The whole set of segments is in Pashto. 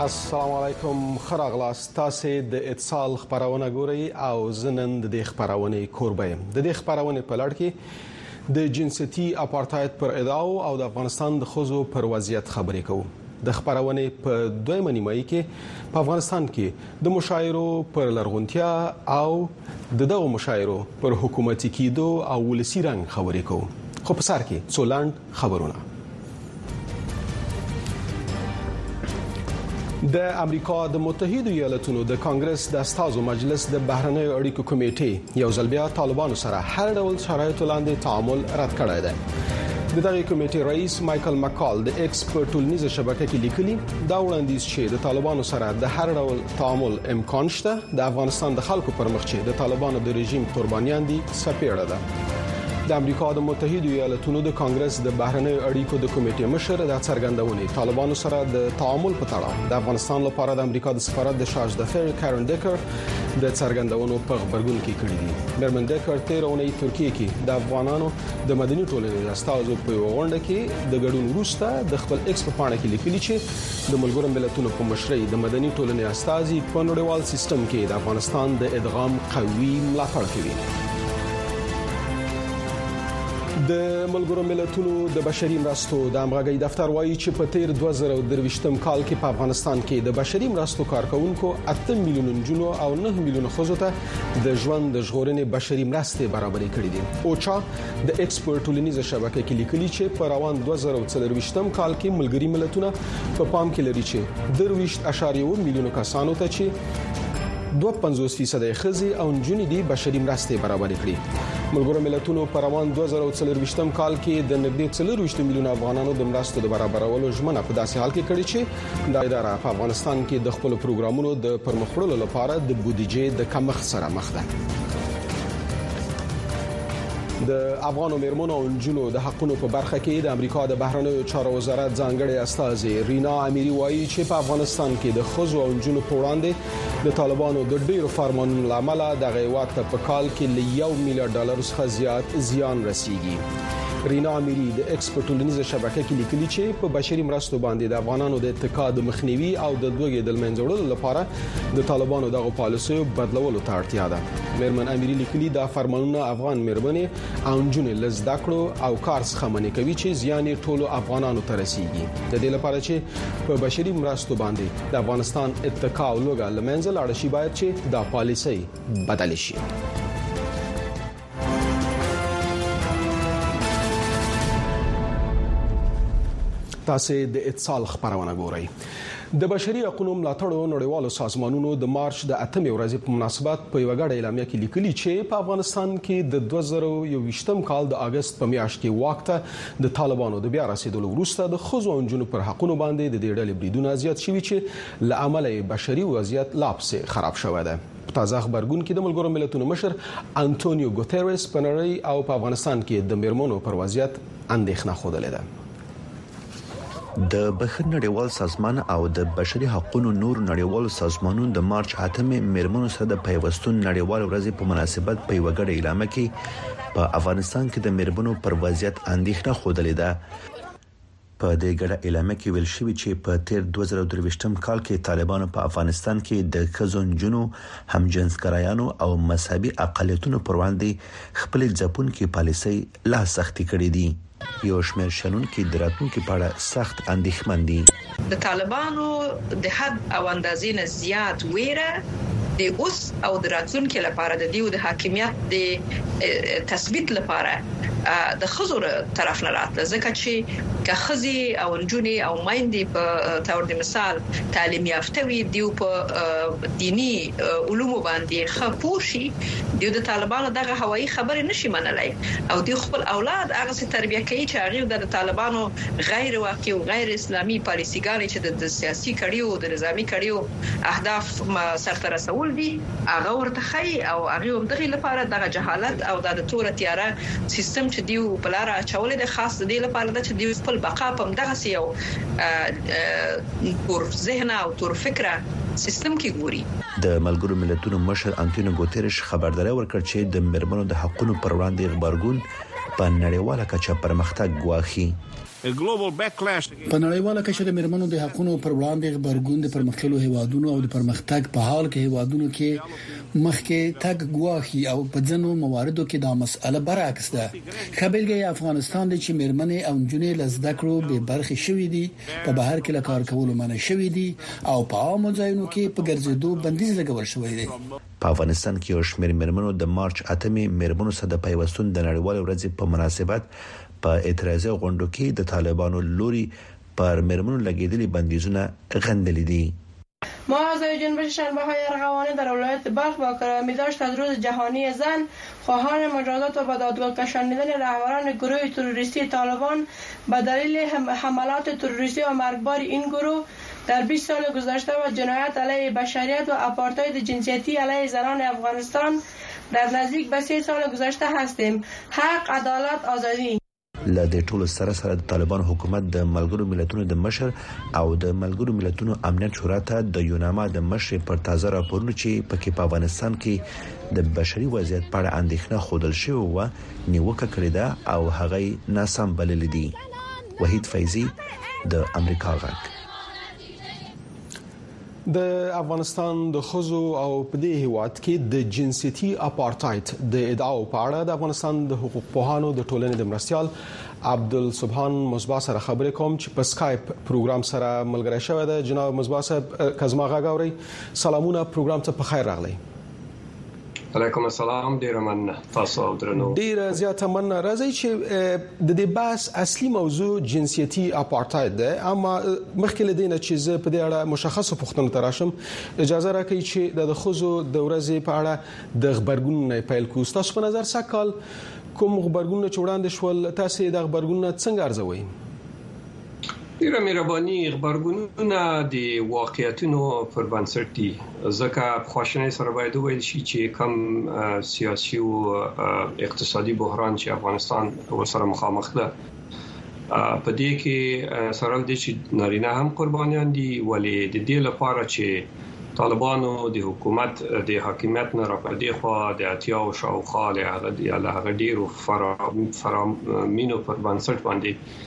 السلام علیکم خراغلاس تاسو د اتصال خبرونه ګورئ او زنن د خبرونه کوربه د دې خبرونه په لړ کې د جنسيتي اپارټاید پر ادعاو او د افغانستان د خوځو پر وضعیت خبرې کوو د خبرونه په دویمه نیمایي کې په افغانستان کې د مشاعرو پر لرغونتیا او دغه مشاعرو پر حکومتي کېدو او ولسی رنګ خبرې کوو خو په سر کې څولاند خبرونه د امریکا د متحده ایالاتونو د کانګرس د استازو مجلس د بهرنیو اړیکو کمیټې یو ځل بیا طالبانو سره هر ډول شرایطو لاندې تعامل رد کړی دی د دغه کمیټې رئیس مایکل مکال د ایکس په ټولنیزه شبکه کې لیکلي دا وړاندیز چې د طالبانو سره د هر ډول تعامل امکان شته د افغانستان د خلکو پر مخ چې د طالبانو د رژیم قربانیان دي سپېړه ده د امریکا د متحده ایالاتونو د کانګرس د بهرنیو اړیکو د کمیټې مشر د څرګندونې طالبانو سره د تعامل په تړاو د افغانستان لپاره د امریکا د سفارت د شارج د فیر کارن ډیکر د څرګندونو په خبرګون کې کړی دي مرمن ډیکر تیرونې ترکیه کې د افغانانو د مدني ټولنې د استازو په غونډه کې د ګډون وروسته د خپل ایکس په پاڼه کې لیکلي چې د ملګرو ملتونو په مشرۍ د مدني ټولنې استازي په نړیوال سیستم کې د افغانستان د ادغام قوي ملاتړ کوي د ملګرو ملتونو د بشري مرستو د امغاګي دفتر وایي چې په تیر 2023م کال کې په افغانستان کې د بشري مرستو کارکونکو 8 میلیون جنو او 9 میلیون خزو ته د ژوند د ژغورنې بشري مرستې برابرې کړې دي اوچا د ایکسپورټ ټولنیزه شبکه کې لیکلي چې په روان 2023م کال کې ملګري ملتونه په پام کې لري چې 2.1 میلیون کسانو ته چې 52% خزي او نجونې دي بشري مرستې برابرې کړې ملګرو ملتونو په روان 2023م کال کې د نږدې 4 میلیون افغانانو د مرستو د برابرولو ژمنه په داسې حال کې کړې چې د اداره په افغانستان کې د خپل پروګرامونو د پرمخوړلو لپاره د بودیجې د کمښت سره مخ ده د افغان میرمنو او نجونو د حقونو په برخه کې د امریکا د بهرنیو چارو وزارت ځانګړي استاذ رینا امیری وایي چې په افغانستان کې د خزو او نجونو په وړاندې د طالبانو د ډیرو فرمانونو لامل د غیوات په کال کې ل $1 میلیارډ څخه زیات زیان رسیږي رینا امیری د ایکسپورټ ټولنیزه شبکه کې لیکلي چې په بشري مرستو باندې د افغانانو د اتکا د مخنیوي او د دوګې د منځوړلو لپاره د طالبانو دغه پالیسیو بدلولو ته اړتیا ده میرمن امیری لیکلي دا فرمانونه افغان میرمنې او نجونې لزده کړو او کار څخه منې کوي چې زیان ټولو افغانانو ته رسیږي د دې لپاره چې په بشري مرستو باندې د افغانستان اتکا او لوګا لمنځل اړ شي باید چې دا پالیسي بدل شي تاسو د اتصال خبرونه ګورئ د بشري حقوقو ملاتړو نړیوالو سازمانونو د مارچ د 8 ورځې په مناسبت په یو غړ اعلامیه کې لیکلي چې په افغانستان کې د 2021م کال د اگست په میاشت کې وخت د طالبانو د بیا رسیدلو وروسته د خزو او نجونو پر حقوقو باندې د دې ډلې بریدونه زیات شوي چې لعمل بشري وضعیت لاپس خراب شوی دی تازه خبرګون کې د ملګرو ملتونو مشر انټونیو ګوتيريس په نړۍ او په افغانستان کې د میرمنو پر وضعیت اندېښنه خوده ده د بشري نړیوال سازمان او د بشري حقوقو نور نړیوال سازمانونو د مارچ 8 میرمنو سره د پیوستون نړیوال ورځ په مناسبت په یو غړ اعلامیه کې په افغانستان کې د میرمنو پر وضعیت اندېښنه خوده ده په دې غړ اعلامیه کې ویل شوی چې په تیر 2023م کال کې طالبانو په افغانستان کې د خزونجونو همجنسګرایانو او مذهبي اقلیتونو پر وړاندې خپل ځپونکو پالیسي لا سختي کړې دي یو شمېر شنونکو د راتلونکو په اړه سخت اندېښمن دي د طالبانو د حد او اندازې نه زیات ویره د اوس او د راتلونکو لپاره د دیو د حاکمیت د تثبیت لپاره د خزور طرف نه راتله ځکه چې که خزي او نجونې او مایندې په تور د مثال تعلیم یافته وي دیو په دینی علومو باندې خپوشي دیو د طالبانو دغه هوایی خبرې نشي منلای او دی خپل اولاد هغه تربیه کوي چې هغه د طالبانو غیر واقعي او غیر اسلامي پالیسيګانې چې د سیاسي کړیو د نظامی کړیو اهداف سرته رسول دي هغه ورته خي او هغه هم دغه لپاره د جهالت او د تور تیاره سیستم چې دیو په لار اچولې د خاص دی لپاره چې دیو خپل بقا په دغه سیو پر ذهن او تور فکره سیستم کې ګوري د ملګرو ملتونو مشر انټونیو ګوتيريس خبرداري ورکړ چې د میرمنو د حقوقو پر وړاندې غبرګون په نړیواله کچه پرمختګ غواخي په نړیواله کچه د میرمنو د حقوقو پر وړاندې غبرګون د پرمختللو هیوادونو او د پرمختګ په حال کې هیوادونو کې مخکې تګ غواخي او په ځینو مواردو کې دا مسأله برعکس ده. خبرګي افغانستان د چې میرمنې او نجونې لزده کړو به برخه شوې دي په بهر کې لکار کولو منع شوې دي او په عامو ځایونو کې په ګرځېدو بندیز لګول شوی دی. په افغانستان کې یو شمېر میرمنو د مارچ 8 میرمنو سره د پیوستون د نړیوال ورځ په مناسبت په اعتراضي غونډو کې د طالبانو لوري پر میرمنو لګیدلي بندیزونه غندلي دي. ما از جنبش شنبه‌های ارغوانی در ولایت بلخ با گرامی داشت از روز جهانی زن خواهان مجازات و به دادگاه کشانیدن رهبران گروه تروریستی طالبان به دلیل حملات تروریستی و مرگبار این گروه در 20 سال گذشته و جنایت علیه بشریت و آپارتاید جنسیتی علیه زنان افغانستان در نزدیک به 3 سال گذشته هستیم. حق، عدالت، آزادی. لدې ټولو سره د طالبان حکومت د ملګرو ملتونو د مشر او د ملګرو ملتونو امنیت شورا ته د یوناما د مشر پر تازه راپورونه چې پکې په افغانستان کې د بشري وضعیت په اړه اندېښنه خوندل شوی و نیوکه کړې ده او هغه ناسم بلل دي. وحید فیضی د امریکا غږ. د افغانستان د خزو او په دې هیواد کې د جنسيتي اپارټاید د ادعاو په اړه د افغانستان د حقوق پوهانو د ټولنې د مرستيال عبدالسبحان مصباح سره خبرې کوم چې په سکایپ پروګرام سره ملګری شوی دی. جناب مصباح صاحب کزما غاوري سلامونه، پروګرام ته په خیر راغلی. علیکم السلام، ډیر مننه تاسو او درنو. ډیر زیاته مننه. راځي چې د دې بحث اصلي موضوع جنسيتي اپارټاید ده، اما مخکې له دې نه چې زه په دې اړه مشخصه پوښتنه تراشم اجازه راکړئ چې د خزو د ورځې په اړه د خبرګون نه پیل کوو. تاسو په نظر سکهال کوم خبرګون چې وړاندې شول تاسو د خبرګون څنګه ارزوئ؟ ډیره مهرباني. خبرګونونه د واقعیتونو پر بنسټ دي، ځکه خواشینۍ سره باید وویل شي چې کم سیاسي او اقتصادي بحران چې افغانستان ورسره مخامخ ده په دې کې سره د چې نارینه هم قربانیان دي، ولې د دې لپاره چې طالبانو د حکومت د حاکمیت نه راپدې خو د اتیا او شاوخوا له هغه ډیرو فرامینو پر بنسټ باندې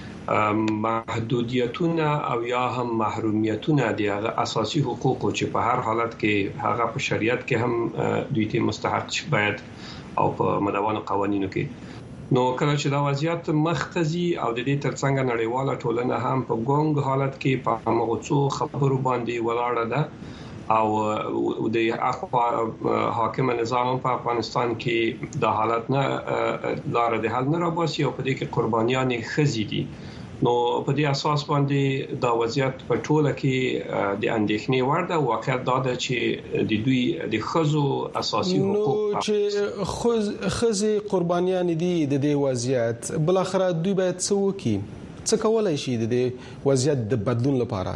محدودیتونه او یا هم محرومیتونه د اساسي حقوقو چې په هر حالت کې هغه په شریعت کې هم دوی ته مستحق باید او په مدونو قوانینو کې نو کله چې دا وضعیت مختزي او د دې ترڅنګ نړیواله ټولنه هم په ګونګ حالت کې په مغوڅو خبرو باندې ولاړه ده او د اخوا حاکم نظام په افغانستان کې د حالت نه لار د حل نه راباسي او په دې کې قربانيان خزي دي. نو په دې اساس باندې دا وضعیت په ټوله کې د اندېښنې وړ ده. واقعیت دا ده چې د دوی د خزو اساسي حقوق نو چې خزي قربانيان دي د دې وضعیت بل اخر دوی باید څه وکړي، څه کولای شي د دې وضعیت د بدلون لپاره؟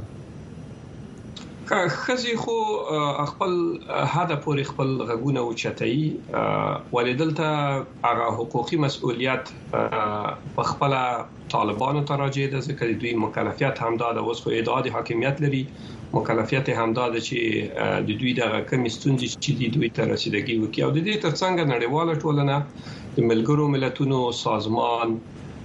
خزي خو خپل هدف پورې خپل غږونه اوچتای ولیدلته هغه حقوقي مسؤلیت په خپل طالبانو ته راځي د ځکه دوی مکلفیت هم دا د اوس خو ادعا د حاکمیت لري، مکلفیت هم دا چې د دوی د کمی ستونزې چې دوی ته رسیدګي وکړي او د دې ترڅنګ نړیواله ټولنه د ملګرو ملتونو سازمان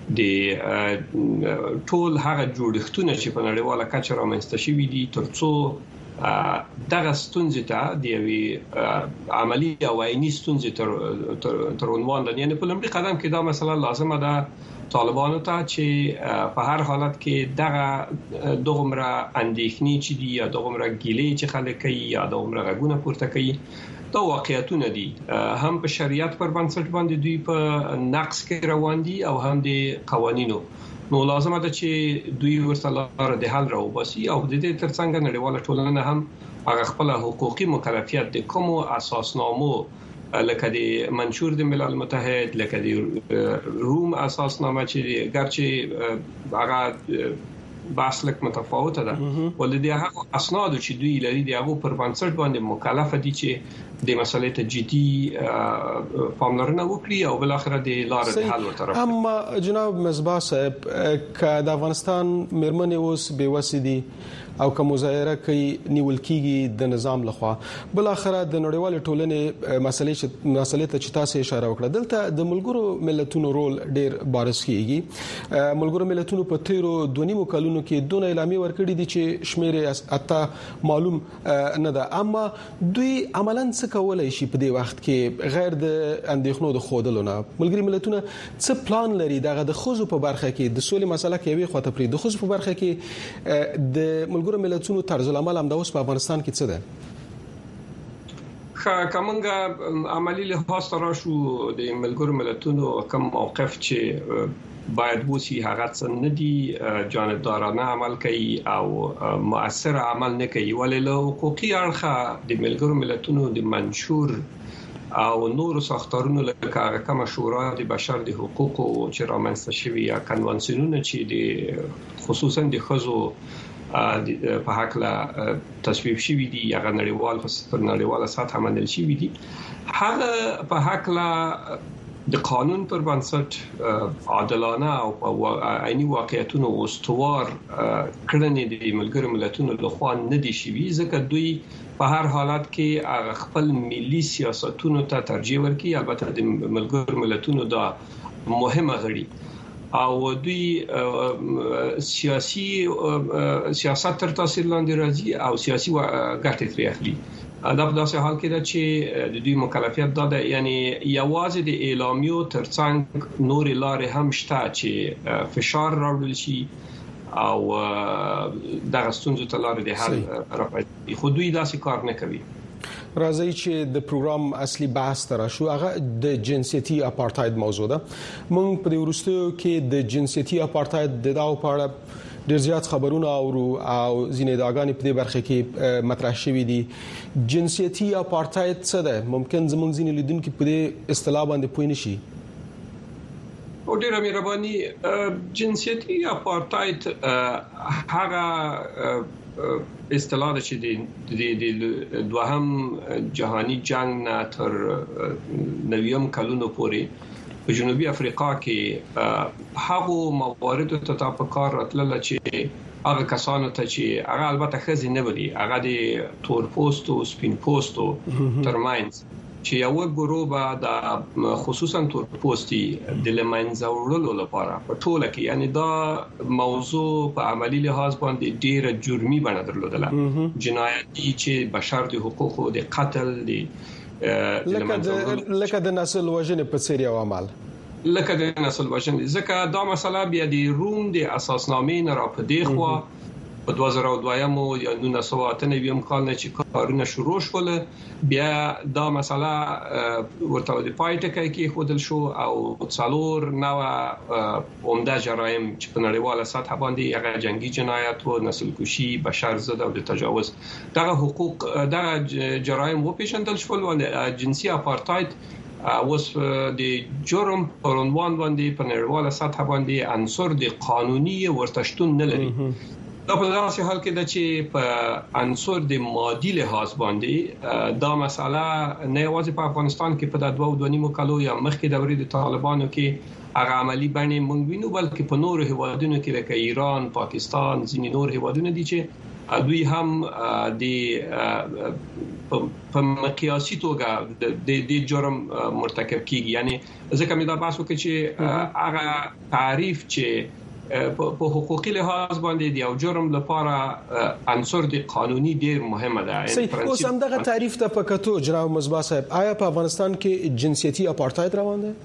د ټول هغه جوړښتونه چې په نړیواله کچه رامنځته شوي دي ترڅو دغه ستونزې ته د یوې عملی او عیني ستونزې تر عنوان لاندې نه په لومړي قدم کې دا مسله لازمه ده طالبانو ته چې په هر حالت کې دغمره اندېښنې چې دي یا دغمره ګیلې چې خلک کوي یا دغمره غږونه پورته کوي دا واقعیتونه دي، هم په شریعت پر بنسټ باندې دوی په نقص کې روان دي او هم د قوانینو. نو لازمه ده چې دوی ورسره د حل راوباسي او د دې ترڅنګ نړیواله ټولنه هم هغه خپل حقوقي مکلفیت د کوم اساسنامو لکه د منشور د ملل متحد، لکه د روم اساسنامه چې ګرچې هغه بحث لک متفاوته ده ولې د هغه اسناد چې دوی لري د هغه پر بنسټ باندې مکلف دي چې د مسلې ته جدي پاملرنه وکړي او بل اخر د لارې د حل ورته. اما جناب مصباح صاحب که د افغانستان میرمنې اوس بې وسې دي او کوم مظاهره کوي نیول کیږي د نظام لخوا. بل اخر د نړیوال ټولنې مسلې ته چې تاسو اشاره وکړه، دلته د ملګرو ملتونو رول ډیر بارز کیږي. ملګرو ملتونو په تیرو 2.5 کلونو کې دونه اعلامیه ورکړې دي چې شمیرې اته معلوم نه ده، اما دوی عملاً څه کولای شي په دې وخت کې غیر د اندېښنو د خودلونه؟ ملګري ملتونه څه پلان لري دغه د خوځو په برخه کې د سولې مسله کې وي خو ته پرې د خوځو په برخه کې د ملګرو ملتونو طرز العمل هم د اوس په افغانستان کې څه ده؟ کومه عملی لحاظ تراشو د ملګرو ملتونو کوم موقف چې باید وسی هغه څنګه ندي جانبدارانه عمل کوي او مؤثر عمل نه کوي، ولې له حقوقي اړخه د ملګرو ملتونو د منشور او نور ساختارونو لکه کومه شورا د بشر د حقوقو چې رامنځته شوی یا کنوانسیونونه چې د خصوصا د خزو په حق لا تصویب شوی دي یا نړیوال سطح منل شوی دي، هغه په حق لا د قانون پر بنسټ عادلانه او عیني واقعیتونو استوار کړنې د ملګرو ملتونو لخوا نه دي شوي، ځکه دوی په هر حالت کې خپل ملي سیاستونو ته ترجیح ورکوي. البته د ملګرو ملتونو دا مهمه غړي او دوی سیاست تر تاثیر لاندې راځي او سیاسي ګټې ترې اخلي. دا په داسې حال کې ده چې د دوی مکلفیت دا ده، یعنی یوازې د اعلامیو ترڅنګ نور لارې هم شته چې فشار راوړل شي او دغه ستونزو ته لارې د حل راپیدا، خو دوی داسې کار نه کوي. راځي چې د پروګرام اصلي بحث تر شو هغه د جنسيتي اپارټاید موضوع ده. موږ په وروستیو کې د جنسيتي اپارټاید د داو په اړه ډیر زیات خبرونه او ځینې داګانې په دې برخه کې مطرح شوې دي. جنسيتي اپارټاید څه ده؟ ممکن زموږ ځینې لیدونکو په دې اصطلاح باندې پوه نشي. او ډیره مهرباني، جنسيتي اپارټاید هغه اصطلاح چې د دوهم جهانی جنگ نه تر 90 کلونو پورې په جنوبي افریقا کې هغه موارد ته په کار راتلل چې هغه کسانو ته چې هغه البته خزي نه ودی، هغه د تور پوسټ او سپین پوسټ ترمنځ چې یو ګروه به د خصوصا تور پوسټي د لمنځه وړلو لپاره په ټوله کې، یعنی دا موضوع په عملی لحاظ باندې ډیره جرمي بڼه درلودله، جنایتي چې بشر د حقوقو د قتل د لکه د نسل وژنې په څیر یو عمل، لکه د نسل وژنې، ځکه دا مسله بیا د روم د اساسنامې نه را پدې خوا په 2002 یا 1998 کال نه چې کارونه شروع شول، بیا دا مسله ورته د پایټه کې خودل شو او څلور نو عمده جرایم چې په نړیواله سطح باندې هغه جنگي جنایت او نسل کشي، بشر ضد او د تجاوز دغه حقوق دغه جرایم و پیژندل شول. او جنسي اپارټاید اوس د جرم پر عنوان باندې په نړیواله سطح باندې عنصر د قانوني ورتشتون نه لري. دا په داسې حال کې ده چې په عنصر د مادي لحاظ باندې دا مسله نه یوازې په افغانستان کې په 2.5 کالو یا مخکې دورې د طالبانو کې هغه عملی باندې مونږ وینو، بلکې په نورو هیوادونو کې لکه ایران، پاکستان، ځینې نور هیوادونه دي چې دوی هم د په مقیاسي توګه د جرم مرتکب کیږي. یعنی ځکه مې دا بحث وکړ چې هغه تعریف چې په حقوقي لحاظ باندې د یو جرم لپاره عنصر د قانوني ډیر مهمه ده. اوس هم دغه تعریف ته پکاتو جناب مصباح صاحب، آیا په افغانستان کې جنسيتي اپارټاید روان ده؟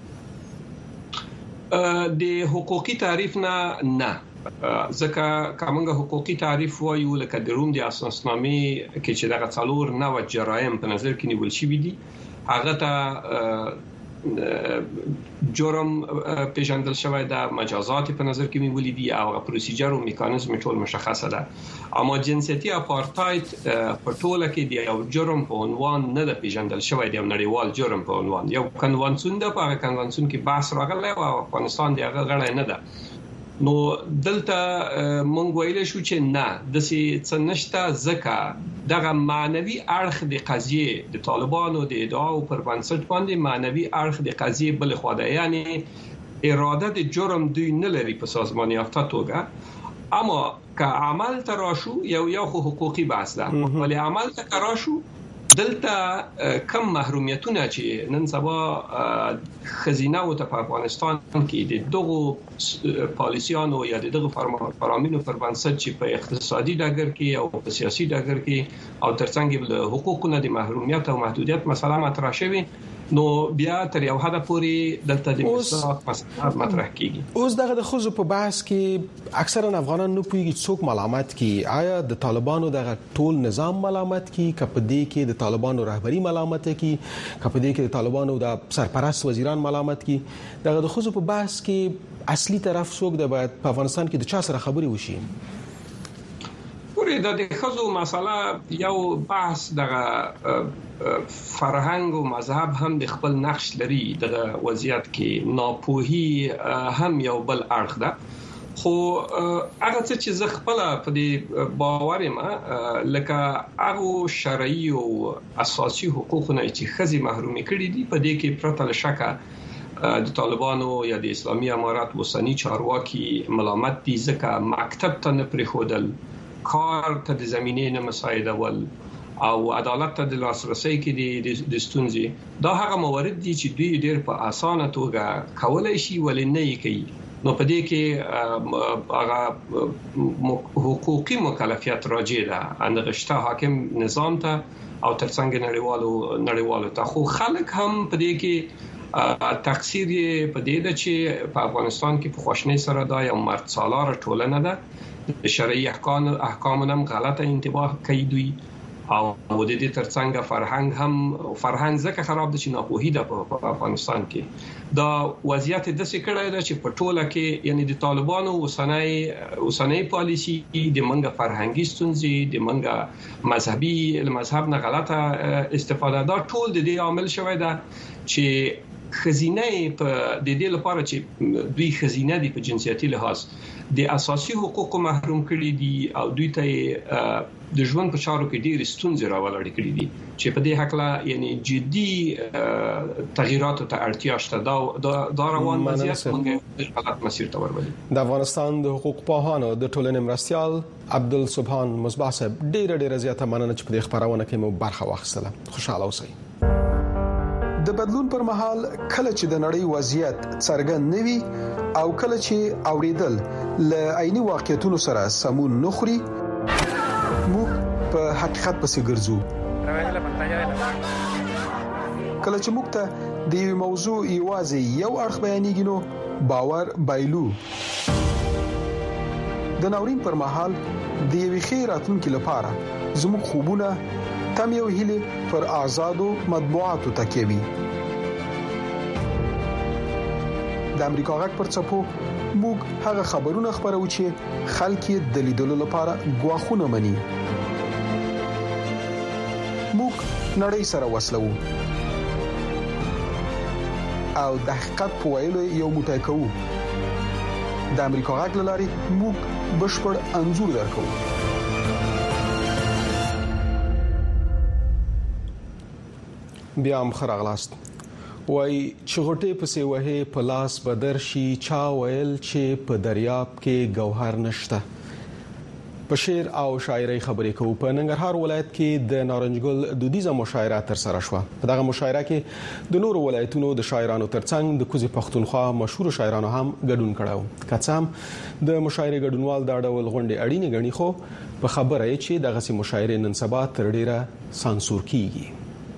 د حقوقي تعریف نه، ځکه کومه حقوقي تعریف وایو لکه د روم د اساسنامې کې چې دغه څلور نو جرایم په نظر کې نیول شوی دي، هغه ته جرم پیژندل شوی ده، مجازات په نظر کې نیولې دي او پروسیجر او میکانیزم ټول مشخصه ده. اما جنسيتي اپارټاید په ټوله کې د یو جرم په عنوان نه ده پیژندل شوی دی، نړیوال جرم په عنوان یو کنوانسیون ده، په کنوانسیون کې بحث راغلی او افغانستان د هغه غړی نه ده. نو دلته مونږ ویل شو چې نه د څه نشته، ځکه دغه معنوي اړخ د قضیه د طالبانو د ادعاو پر بنسټ باندې معنوي اړخ د قضیه بل خو ده، یعنی اراده د جرم دوی نه لري په سازمان یافته توګه، اما که عمل تراشو یو حقوقي بحث ده ولی عمل تراشو دلته کم محرومیتونه چې نن سبا خزینه او په افغانستان کې د دغه پالیسیانو یا دغه فرامینو پر بنسټ چې په اقتصادي ډګر کې او په سیاسي ډګر کې او ترڅنګ له حقوقونو د محرومیت او محدودیت مسله مطرح شوی نو بیا تر یو حد پورې دلته د مساوات مسله مطرح کیږي. اوس دغه د خزو په بحث کې اکثرا افغانان نه پوهیږي څوک ملامت کی آیا د طالبانو دغه ټول نظام ملامت کی کپدې کې د طالبانو رهبری ملامت کی کپدې کې د طالبانو د سرپرست وزیران ملامت کی دغه د خزو په بحث کې اصلي طرف څوک د باید په افغانستان کې د چا سره خبري وشي. د خزو مسله یو بحث دغه فرهنګ او مذهب هم د خپل نقش لري دغه وضعیت کې ناپوهي هم یو بل اړخ ده خو هغه چې زه خپل په دې باور یم لکه هغه شرعي او اساسي حقوقونه چې خزي محرومي کړي دي په دې کې پرته له شکه د طالبانو یا د اسلامي امارات وسنی چارواکي ملامت دي ځکه مکتب ته نه پریښودل کار ته د زمینې نه مساعدول او عدالت ته د لاسرسي کې د ستونزې دا هغه موارد دي چې دوی ډېر په اسانه توګه کولای شي ولې نه یې کوي نو په دې کې هغه حقوقي مکلفیت راجع ده اندغشته حاکم نظام ته او ترڅنګ نړیوالو ته خو خلک هم په دې کې تقصیر په دې ده چې په افغانستان کې په خوشنۍ سره دا یو مرد سالار ټولنه ده د شرعي احکامونو هم غلطه انتباه کوي دوی او د دې ترڅنګ فرهنګ ځکه خراب دي چې ناپوهي ده په افغانستان کې دا وضعیت د څه کړای ده چې په ټوله کې یعنی د طالبانو اوسنۍ پالیسی د منګه فرهنګي ستونزې د منګه مذهب نه غلطه استفاده دا ټول د دې عامل شوی ده چې خزینه په د دې لپاره چې دوی خزینه دي په جنسیتي لحاظ د اساسي حقوقو محروم کړي دي او دوی ته د ژوند په چارو کې ډېر ستونزې راولاړې کړي دي چې په دې حق لا یعنی جدي تغییراتو ته اړتیا شته دا روان وضعیت موږ غلط مسیر ته ورولي. د افغانستان د حقوق پوهانو د ټولنې مرستيال عبدالسبحان مصباح صاحب ډېر زیاته مننه چې په دې خبرونه کې مو برخه واخیستله. خوشاله اوسئ. د بدلون پر مهال کله چې د نړۍ وضعیت څرګند نوي او کله چې اوریدل ل عیني واقعیتونو سره سمون نخري موږ په حقیقت پسې ګرځو. کله چې موږ ته د موضوع یوازې یو اړخ بیانېږي نو باور بایلو. د ناورین پر مهال د یوې خیراتونکو لپاره زموږ خوبونه تم یو هیله پر آزادو مطبوعاتو تکیوي. د امریکا غږ پر چپو موږ هغه خبرونه خبرو چې خلک د لیدلو لپاره غواخونه مني. موږ نړۍ سره وسلو او د حقیقت په ویلو یو موټی کوو. د امریکا غږ لاري موږ بشپړ انځور درکو. بیا هم خراغلاست وای چغټې پسې وهې په لاس بدر شي چا ویل چې په دریاب کې گوهر نشته. په شعر او شاعرۍ خبرې کوو. په ننګرهار ولایت کې د نارنجګل دودیزه مشاعره تر سره شوه. په دغه مشاعره کې د نورو ولایتونو د شاعرانو ترڅنګ د کوزي پښتونخوا مشهور شاعرانو هم ګډون کړو. کڅام د مشاعره ګډونوال دا ډول غونډې اړینې غني خو په خبره یې چې دغه سي مشاعره نن سبا تر ډیره سانسور کیږي.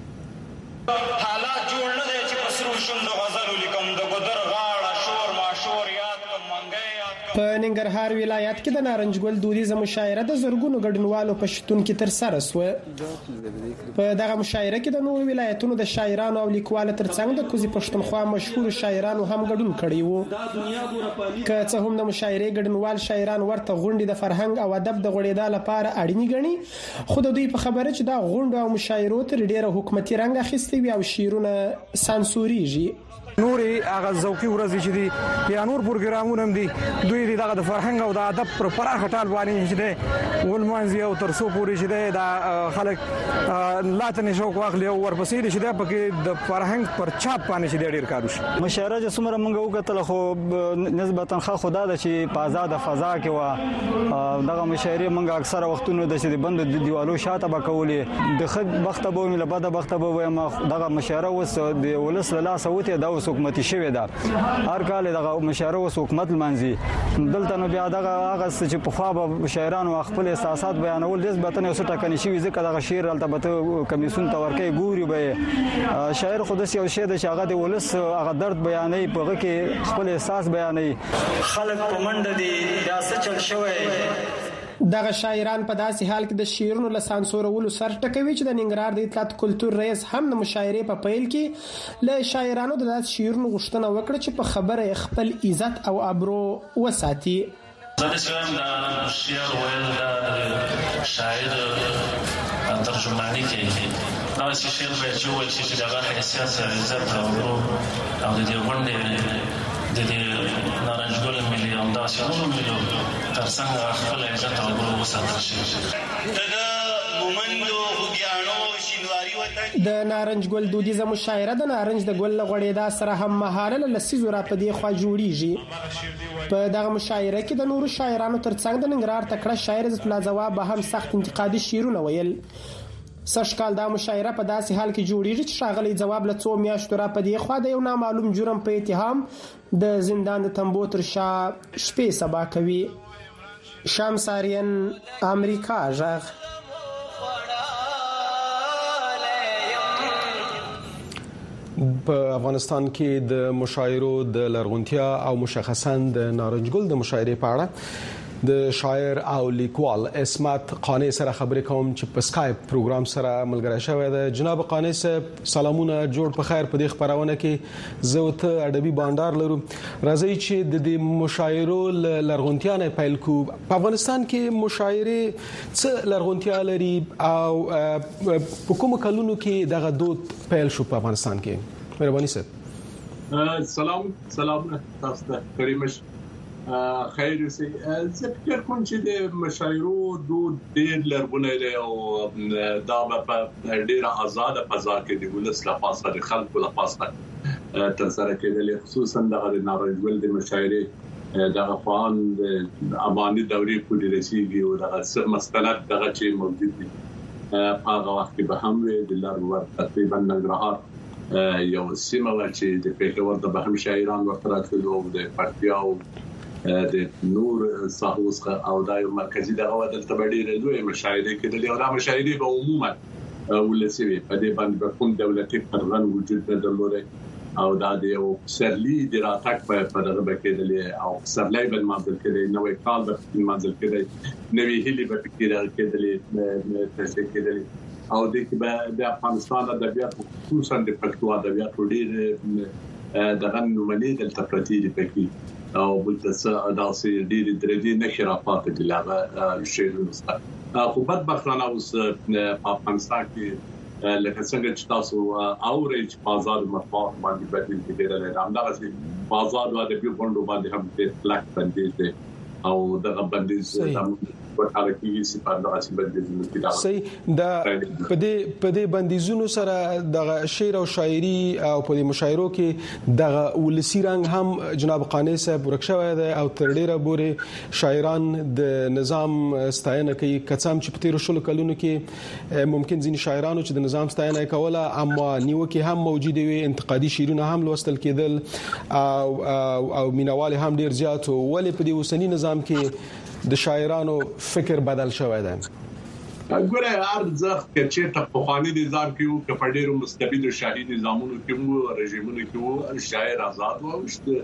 په ننګرهار ولایت کې د نارنجګل دودیزه مشاعره د زرګونو ګډونوالو په شتون کې تر سره شوه. په دغه مشاعره کې د نورو ولایتونو د شاعرانو او لیکوالو ترڅنګ د کوزي پښتونخوا مشهور شاعرانو هم ګډون کړي وو. که څه هم د مشاعره ګډونوال شاعران ورته غونډې د فرهنګ او ادب د غوړېدا لپاره اړینې ګڼي خو د دوی په خبره چې دا غونډه او مشاعره تر ډیره حکومتي رنګ اخیستي وي او شعرونه سانسوريږي. نورې هغه ذوقي ورځې چې دي یا نور پروګرامونه هم دي دوی دغه د فرهنګ او د ادب پر پراخه ټال باندې چې دی ولمانځي او تر څو پورې چې دی دا خلک لاته شوق واخلي او ورپسې چې دی پکې د فرهنګ پر چاپ باندې چې دی ډیر کار وشي. مشاعره چې څومره موږ وکتل خو نسبتا ښه خدا د چې په آزاد فضا کې و دغه مشاعره موږ اکثره وختونو د چې بند د دیوالو شاته به کولې د خد بخته به مل بده بخته به وایم دغه مشاعره وس د ولس له لاسه وته د حکومتي شوی ده هر کال دغه مشاعره وس حکومت منځي دلته نو بیا دغه هغه چې په خوا به شاعرانو خپل احساسات بیانول نسبتا یو څه ټکنی شوی ځکه دغه شعر البته کمیسون تورکې ګوري به شاعر خود سي او شه د شاغه د ولس هغه درد بیانې په کې خپل احساس بیانې خلک په منډه دي دا څه چل شوی. دغه شاعران په داسې حال کې د شعرونو له سانسورولو سر ټکوي چې د ننګرهار د اطلاعات کلتور رئیس هم د مشاعرې په پیل کې له شاعرانو د داسې شعرونو غوښتنه وکړه چې په خبره خپل عزت او ابرو وساتي. زه د شعر ویل د شاعر ترجمانی کوي دا چې شعر به جوړ شي چې دغه حیثیت عزت او د دې غونډې د دې نارنجګل ملي او دا شنو ملي ترڅنګ خپل عزت او ابرو وساتل شي. د نارنجګل دودیزه مشاعره د نارنج د ګل غوړېدا سره هم مهاله لسیزو را پدې خوا جوړیږي. په دغه مشاعره کې د نورو شاعرانو ترڅنګ د ننګرهار تکړه شاعر عزت الله ځواب به هم سخت انتقادي شعرونه ویل. سشکال دا مشاعره په داسې حال کې جوړیږي چې ښاغلی ځواب له څو میاشتو را پدې خوا د یو نامعلوم جرم په اتهام د زندان د تنبو تر شا شپې سبا کوي. شمس آرین، امریکا غږ. په افغانستان کې د مشاعرو د لرغونتیا او مشخصا د نارنجګل د مشاعرې په اړه د شاعر او لیکوال اسمت قانع سره خبرې کوم چې په اسکایپ پروګرام سره ملګری شوی دی. جناب قانع صاحب سلامونه، جوړ په خیر. په دې خبرونه کې زه ته ادبي بانډار لرو. راځي چې د دې مشاعرو لرغونتیا نه پیل کو. په افغانستان کې مشاعرې څه لرغونتیا لري او په کوم کلونو کې دغه دود پیل شو په افغانستان کې؟ مهرباني صاحب. سلام تاسو ته کریمش خیر اوسئ. زه فکر کوم چې د مشاعرو دود ډېر لرغونی دی او دا په ډېره آزاده فضا کې د ولس لپاره د خلکو لپاره ترسره کېدل، خصوصا د نارنجګل د مشاعرې د افغان افغاني دورې پورې رسیدي او د مستند دغه چې موجود دي په هغه وخت کې به هم د لارور تقریبا ننګرهار یو سیمه چې د پیښور د بهم شاعران ورته راتلو د پړتیا او د نور صاحب او د مرکزی دغه ودلته ډېر لوی مشاعرې کې د یو مشاعرې په عموما ولسوي په دې باندې کوم دولتي قرغن وجود نه درلود او دا د یو سرلی د راتګ په دغه کې او سرلی بل منځل کې نوې کال د منځل کې نوې هلي په کې کې تاسو کې او د افغانستان ادبیات خصوصا د پښتو ادبیات ډېر دغه نوملي د تفریدي پکې او بلته داسې ډېر درې نه خرافات دي لغه شعرونه خو بدبختانه اوس په افغانستان کې لکه څنګه چې تاسو اورئ چې بازار مطبوعات باندې بدل کېدل همدغه بازار د ادبي غونډو باندې هم د فلک بندیز دي او دغه بندیز ورته کېږي چې په دغه څه بندیزونه صحیح دا په دې بندیزونو سره د شعر او شاعري او په دې مشاعرو کې د ولسی رنګ هم جناب قانع صاحب ورکشوي دی او تر ډیره پورې شاعران د نظام ستاینه کوي کڅام چې په تیر شلو کلونو کې ممکن ځینې شاعرانو چې د نظام ستاینه کوله اما نیوکه هم موجوده وي انتقادي شعرونه هم لوستل کېدل او مینوال هم ډیر زیات ولې په دې اوسنی نظام کې د شاعرانو فکر بدل شوی دی؟ ګوره ارزخ چې ته په خواني نظام کې او په ډیرو مستبد شاهي نظامونو کې مو رژیمونو کې وو شاعر آزاد وو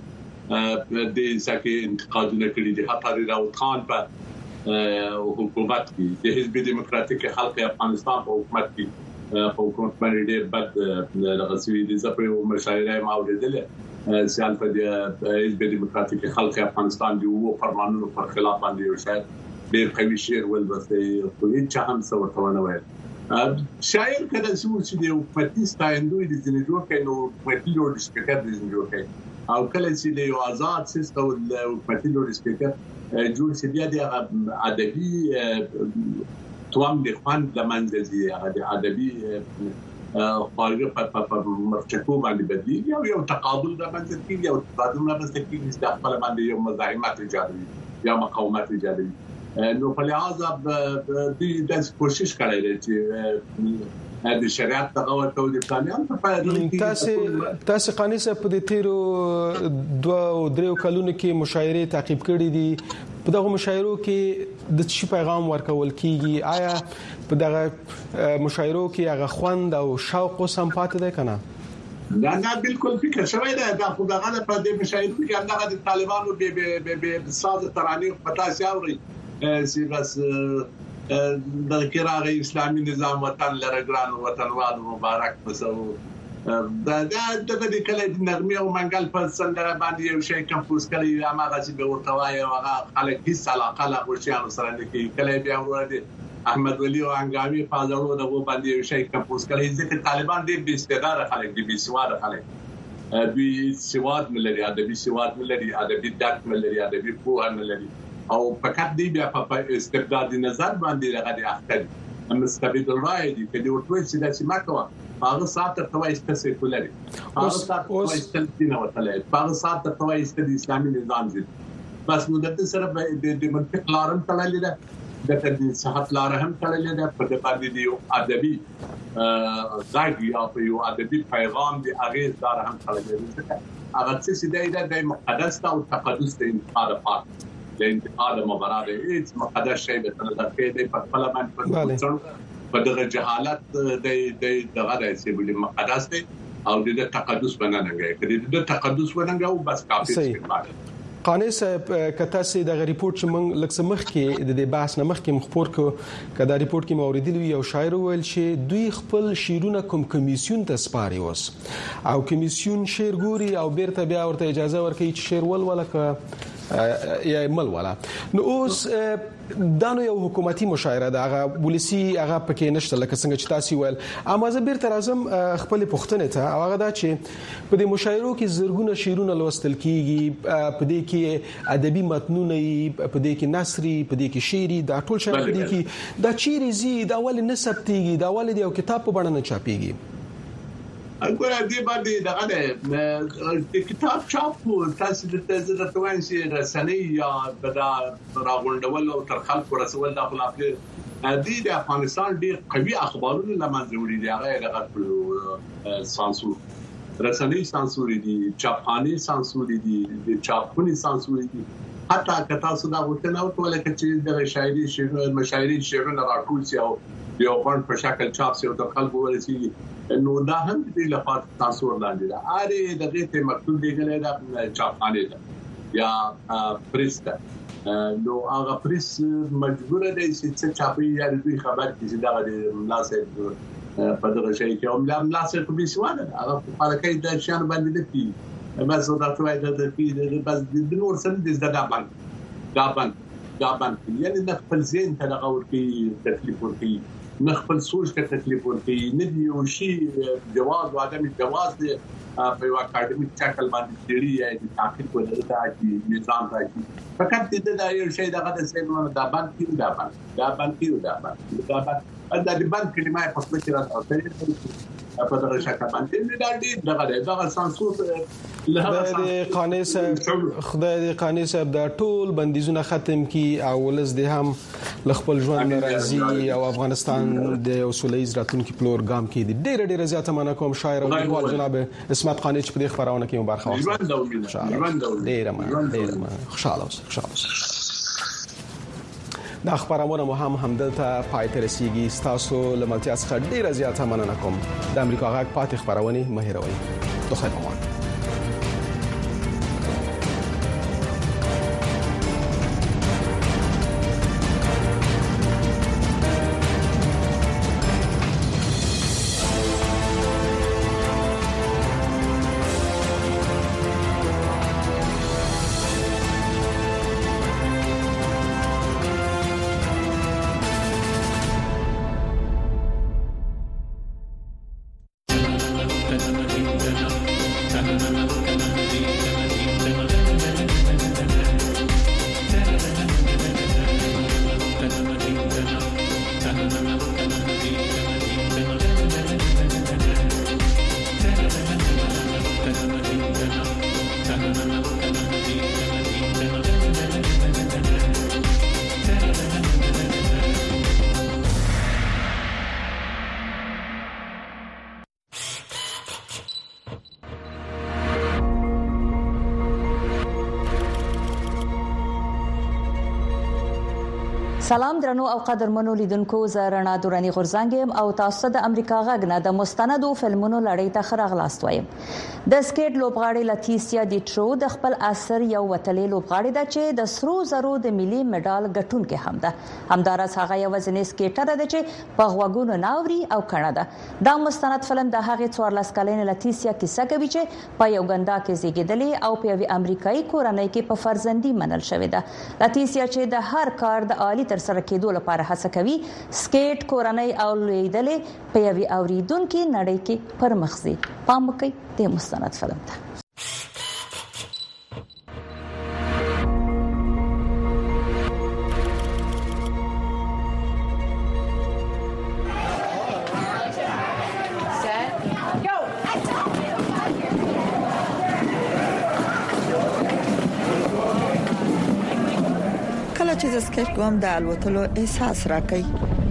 چې د ځکه انتقادونه کړی دي حتی د راوت خان په حکومت کې د حزب دیموکراتیک خلق افغانستان په حکومت کې په حکومت باندې ډیر بد لغسوي دي زپه مشاعره ماوردله سیال په حزب دیموکراتیک خلق افغانستان دی وو فرمانونو پر خلاف باندې یو شاعر ډیر قوي شعر ول بسې خو هیڅ هم څه ورته نه وایي شاعر کله چې د حکومتي ستایندوی د ځینې جوړ کړي نو حکومتي لوډ سپیکر د ځینې جوړ کړي او کله چې د یو آزاد سیستم د حکومتي لوډ سپیکر جوړ شي بیا د ادبي توام د خوان د منځي د ادبي خارجه په مرچکو باندې بدلیږي یو تقابل د منځ کې یو تبادل د منځ کې د خپل باندې یو مزاحمت ایجادوي یا مقاومت ایجادوي نو په لحاظ د کوشش کړی دی چې د شریعت دغه ورته د پلانیان په تاسو قانوني صاحب په دې تیرو 2-3 کلونو کې مشاعره تعقیب کړې دي په دغه مشاعرو کې د څه پیغام ورکول کیږي آیا په دغه مشاعرو کې هغه خوند او شوق سم پاتې ده کنه نه بالکل فکر شوی دا خو دغه په دې مشاعرو کې هغه د طالبانو به ساز ترانه پتا سیاوري سی بس د کراغ اسلامي نظام وطن لرګران وطنوال مبارک پسو دا د کله د نغمه او منګل په سندره باندې یو شی کمپوز کړی هغه چې به ورتوای او هغه خلک هیڅ علاقه لا غوښیانو سره نه کوي کله بیا ورته احمد ولی او انګامي فاضلو دغه باندې یو شی کمپوز کړی ځکه طالبان ډېر بي استعداد خلک دي بي سواد خلک بي سواد ملري ادبي سواد ملري ادبي درک ملري ادبي پوهه ملري او فقط دی بیا په استبدادي نظر باندې راغلي اخته مستبد الرای دي چې د ورټوي چې د سیماکوا هغه سات ته توای است سیکولر هغه سات توای است دینه وتلای هغه سات ته توای است د اسلامي نظام دي بس نو د سره د منطق لارم تللی ده د دې صحت لارم تللی ده په دې باندې دی ادبي ځای او په یو ادبي پیغام دی هغه دار هم تللی ده هغه چې د مقدس او تقدس د انتقال پات د انتقال مباراه هیڅ مقدس شی به تل درکې دی په خپل باندې په دغه جهالت د دغه راځي بل مقدس دی او د تقدس بنانګي کړي د تقدس وننګو بس کافي څه قانع صاحب کته سي د ریپورت چې موږ لکه مخ کې د بحث نه مخ کې مخبر کو کدا ریپورت کې موریدلی یو شاعر ویل چې دوی خپل شیرونه کوم کمیسیون ته سپاري اوس او کمیسیون شعر ګوري او بیرته بیا ورته اجازه ورکړي چې شعر ولولکه یا مل ولا نو اوس دانو یو حکومتي مشاعره ده هغه پولیسي هغه پکې نشته لکه څنګه چې تاسو ویل اما زه بیرته راځم خپل پښتنه ته هغه دا چې په دې مشاعرو کې زرګونه شعرونه لوستل کیږي په دې کې ادبي متنونه په دې کې نثري په دې کې شعري دا ټول شی په دې کې دا چیرې زی دا ول نسب تیږي دا ول د یو کتاب په بڼه نه چاپيږي اګوره دې باندې دغه د کتاب چاپ تاسو د توانسي رسنۍ یا بدا راغونډول او تر خلکو رسول د خپل د افغانستان ډېر قوي اخبارونه لمنځه وړي دي هغه دغه سانسور رسنۍ سانسور دي چاپخانه سانسور دي د چاپخونې سانسور دي حتی کتا سودا وته نو ټول کې د شاعري مشاعري شعرونه راټول سي او یو باندې په شکل چاپ سي او د خلکو ورسي نو دا هم د لپاره تاسو ورلاندې دا اړ دغه ته مکتوب دیګل دا چاپخانه ده یا پریس ده نو هغه پریس مجبور دی چې چاپي یا دوی خبر کړي دا د مناسب په دغه شی کې هم مناسب په بيسواده هغه په حرکت د شان باندې دي بس دا توای د کې بس د نور سره د زړه باندې یعنی د خپل ذهن ته دغه ورکی تکلیف ورکی نه خپل سوچ ته تکلیف ورکی نه دی او شی جواز او عدم جواز دی په یو اکیډمیک چکل باندې تیری یا د تحقیق ولرته چې نظام راځي فقط د یو شی دغه د سیمه د باندې دا د باندې کلمه په خپل کې راځي په دغه شکل باندې دغه سانسور له قانع صاحب خدای دې قانع صاحب دا ټول بندیزونه ختم کی او ولز دې هم خپل ژوند راځي او افغانستان د اصولي راتلونکو پلور ګام کې ډېر ډېر زیاته مننه کوم شاعر او لیکوال جناب اسمت قانع چې په دې خبرونه کې مبارک واخلي ډېر خوشاله دا خبرونه مهم همدلته پای ته رسیدي تاسو لملتیا څخه ډیره زیاته مننه کوم د امریکا غاک پاتې خبرونه مهیروي دوه خبرونه سلام درنو او قدرمنو لیدونکو زرنا دورانی غورزنګم او تاسو د امریکا غږ نه د مستندو فلمونو لړۍ ته خراغلاست وایم. د سکیټ لوبغاړي لاتیسیا ډیټرو د خپل اثر یو وتلې لوبغاړي ده چې د سرو زرو د ملي میډال ګټونکې هم ده. همدارس هغه یو ځنې سکیټر ده چې په غوګونو ناوري او کڼه ده. دا مستند فلم د هغه 14 کلنې لاتیسیا کیسه کوي چې په یو ګندا کې زیږیدلې او په یو امریکایي کورنۍ کې په فرزندي منل شوې ده. لاتیسیا چې د هر کار د عالی سره کېدو لپاره هڅه کوي، سکیټ کورنۍ او لیدلې په یوې اوریدونکو نړۍ کې پرمخزي. پام وکړئ د مستند فلم ته. چې د سکیټ کوم د الوتلو احساس راکړي.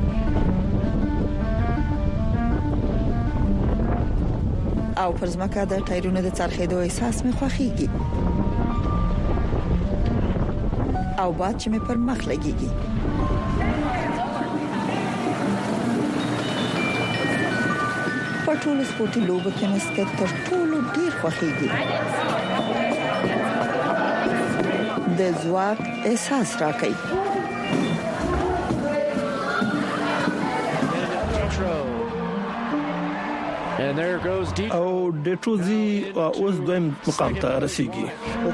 او پر ځمکه د ټایرونو د څرخېدو احساس مې خوښيږي. او باد چې مې پر مخ لګيږي. په ټولو سپورتي لوبو کې مې سکیټ تر ټولو ډیر خوښيږي. د ځواک احساس راکړي. او ډیټروزي اوس دویم مقام ته رسیدي.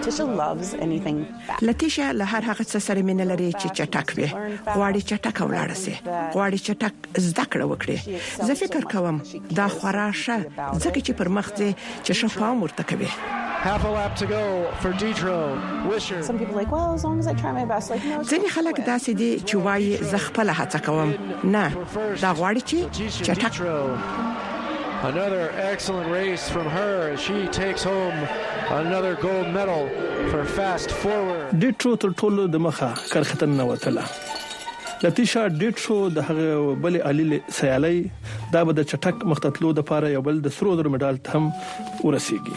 لاتیشا له هر هغه څه سره مینه لري چې چټک وي. غواړي چټک ولاړ شي. غواړي چټک زده کړه وکړي. زه فکر کوم دا خراشه ځکه چې پر مخ دې چې شفاف مرته کوي. Half a lap to go for Detro. Wisher. Some people like, well, as long as I try my best. Like, no. ځینې خلک داسې دي چې وايي زه خپل هڅه کوم. نه، دا غواړي چې چټک. Another excellent race from her as she takes home another gold medal for fast forward. Detro تر ټولو د مخه کرختن نه وتله. لاتیشا ډیټرو د هغه بل علي سیالي دا به د چټک مختتلو د لپاره یو بل د سرو زرو میډال هم ورسیږي.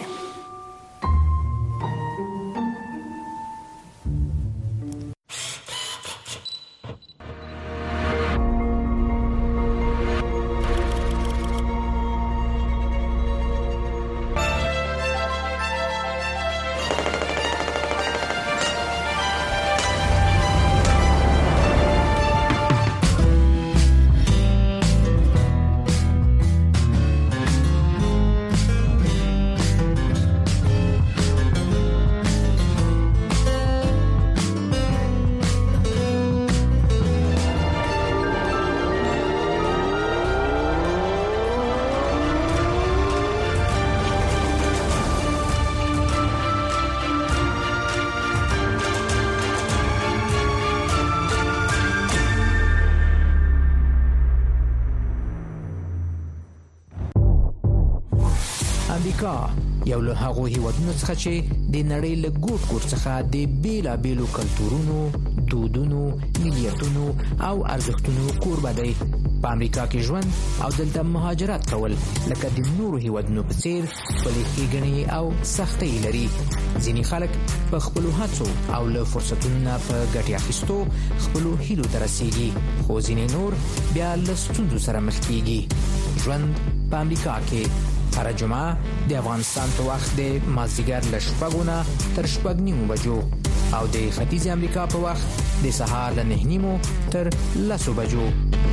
یو له هغه هیوادونو څخه چې د نړۍ له ګوټ ګوټ څخه د بیلابیلو کلتورونو، دودونو، ملیتونو او ارزښتونو کوربه دی. په امریکا کې ژوند او دلته مهاجرت کول لکه د نورو هیوادونو په څیر خپلې ښېګڼې او سختۍ لري. ځینې خلک په خپلو هڅو او له فرصتونو نه په ګټې اخیستو خپلو هیلو ته رسیږي، خو ځینې نور بیا له ستونزو سره مخ کیږي. ژوند په امریکا کې هر جمعه د افغانستان په وخت د مازدیګر له 6 تر 6:30 بجو او د ختیځ امریکا په وخت د سهار له 9:30 تر 10 بجو.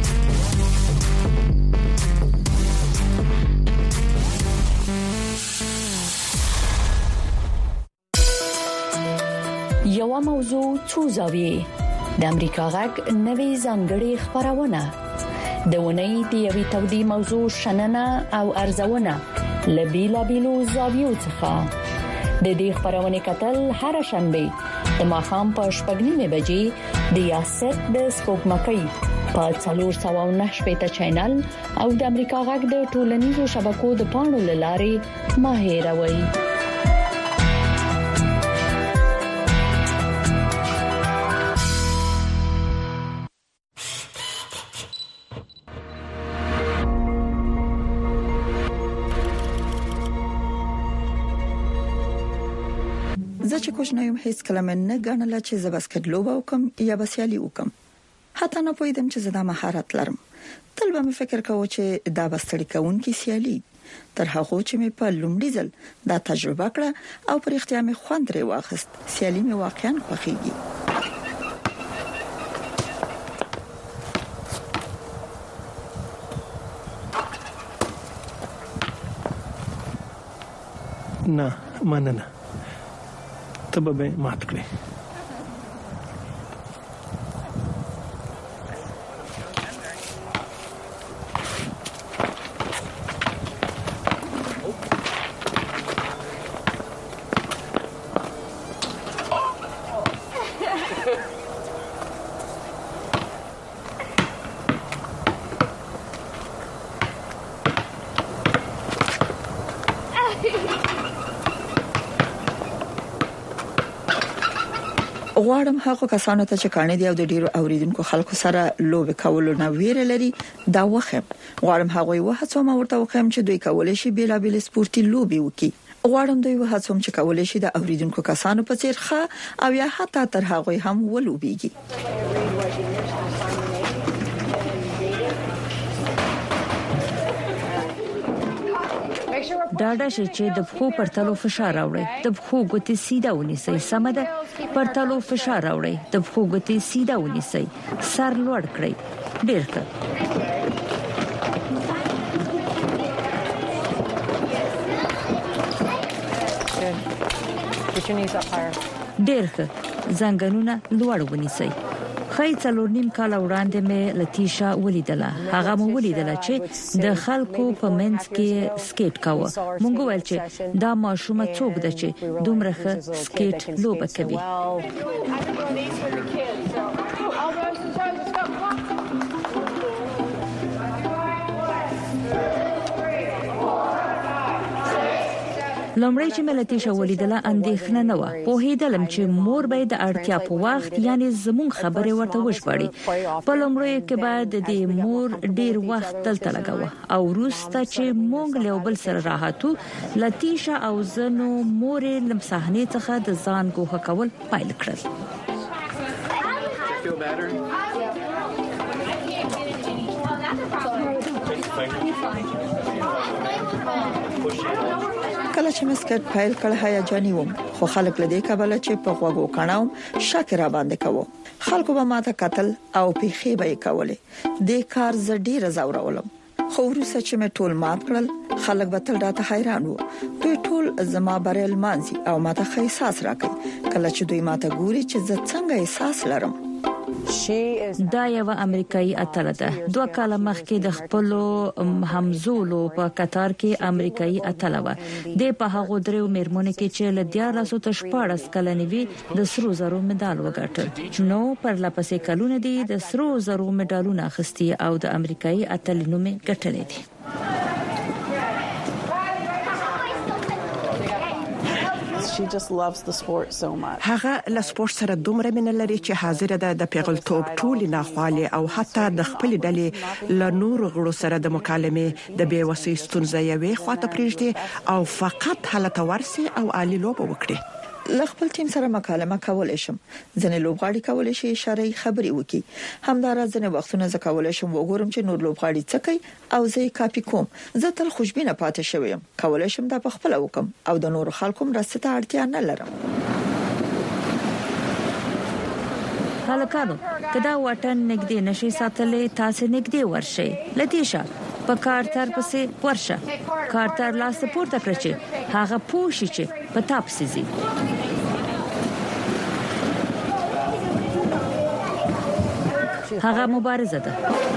یو موضوع څو زاویې د امریکا غږ نوې ځانګړې خبرونه د ونې د یوې تودې موضوع شننه او ارزونه لبیلا بیلو زاویو څخه د دې خبرونه کتل هر شنبه د ماښام په 6:30 بجې د یاسر د سپوږمکۍ په 409 چینل او د امریکا غږ د ټولنیزو شبکو د پاڼو لارې ماهروي. زه چې کوښ نه یم هیڅ کلمه نه غنله چې زه باسکټ لوبه وکم یا بسیالي وکم. حتی نه پوهیدم چې زه دا مهارت لرم. تل به مې فکر کاوه چې دا بستړی کوونکی سیالي تر هغه چې مې په لومړي ځل دا تجربه کړه او پر اختیار مې خوند لري واخست. سیالي مې واقعا خوښیږي. نه مننه، ته به مات کړې. غواړم هغه کسانو ته چې کانې دی او د ډیرو اوریدونکو خلکو سره لوب کولو نه ویره لري دا وخم. غواړم هغه وهڅوم ورته وخم چې دوی کولای شي بیلابل سپورتي لوبي وکړي. غواړم دوی وهڅوم چې کولای شي د اوریدونکو کسانو په څیر ښه او یا حتی تر هغه هم ولوبيږي. ډاډه شئ چې د پښو پر تلو فشار راوړئ. د پښو ګوتې سیده ونیسئ. سم ده. پر تلو فشار راوړئ. د پښو ګوتې سیده ونیسئ. سر لوړ کړئ. ډیر ښه. ډیر ښه. زنګونونه لوړ ونیسئ. خای 4.5 کال وړاندې مې لتیشا ولیدله. هغه مو ولیدله چې د خلکو په منځ کې سکیټ کاوه. مونږ ویل چې دا ماشومه څوک ده چې دومره ښه سکیټ لوبه کوي. لمړی چې ملتیشه ولیدله اندېښنه نه و. په هیدلم چې مور به د اړتیا په وخت یعنی زمون خبره ورته وشپړي. په لمړی کې بعد د مور ډیر وخت دلته لګاوه او روسته چې مونږ له بل سره راحتو لتیشه او زنو مور لم صحنه څخه د ځان ګوښه کول پایل کړل. کله چې مسکټ فایل کړه هیجاني وم خو خلک لدې کابل چې په غوغو کڼاو شاکر باندې کوو. خلکو به ماته قتل او پیخي به کوله. د کار زړی رضاورولم خو ورسره چې مې ټول مات کړل خلک به تل راته حیران وو. دوی ټول زما بریل مانزي او ماته ښه احساس راکړي. کله چې دوی ماته ګوري چې زه څنګه احساس لرم. دا یو امریکایي اتله ده. 2 کال مخکې د خپل همزولو په قطر کې امریکایي اتله و. د په هغه درو میرمنې کې چې له 1414 کلنې وی د سرو زرو مډال وګټل. نو پر لپسې کلونه دي د سرو زرو مډالونه اخستي او د امریکایي اتلې نوم ګټلې دي. She just loves the sport so much. هغه له سپورت سره دومره مینه لري چې حاضر ده د پیغلتوب ټول نه خاله او حتی د خپل ډلې له نور غړو سره د مکالمې د بیوسي ستونزې یوي خواته پریږدي او فقط حالت ورسي او عالی لوب وکړي. ل خپل ټیم سره مکالمه کولای شم. ځنې لوبغاړي کولای شي اشاره خبري وکي. همدارا ځنې وختونه ز کولای شم وګورم چې نور لوبغاړي څه کوي او زه کاپی کوم. زه تل خوشبینه پاتې شوم. کولای شم دا په خپل وکم او د نور خلکو مرسته ته اړتیا نه لرم. هلکانو کدا وطن نګدي نشي ساتلې تاسو نګدي ورشي. لتیشا په کارتر پسې ورشه. کارتر لا سپورت کړی هغه پوښي چې په تاسو زی. هغه مبارزه ده.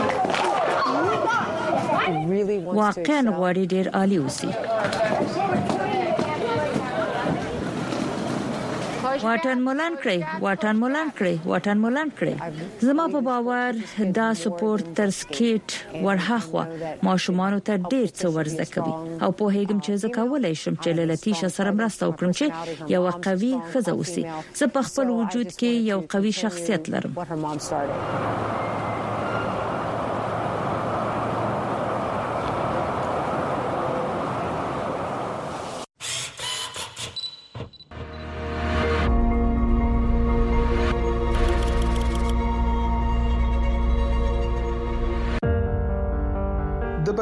واقعا غواړي ډیر عالی اوسي. واټن مولان کړی. زما په باور دا سپورت تر سکیټ ورهخوا ماشومان ته ډیر څه ورزده کوي او په هیګم چې زه کولای شم چې لتیشه سره مرسته وکړم چې یو قوي خزه اوسي. زه په خپل وجود کې یو قوي شخصیت لرم.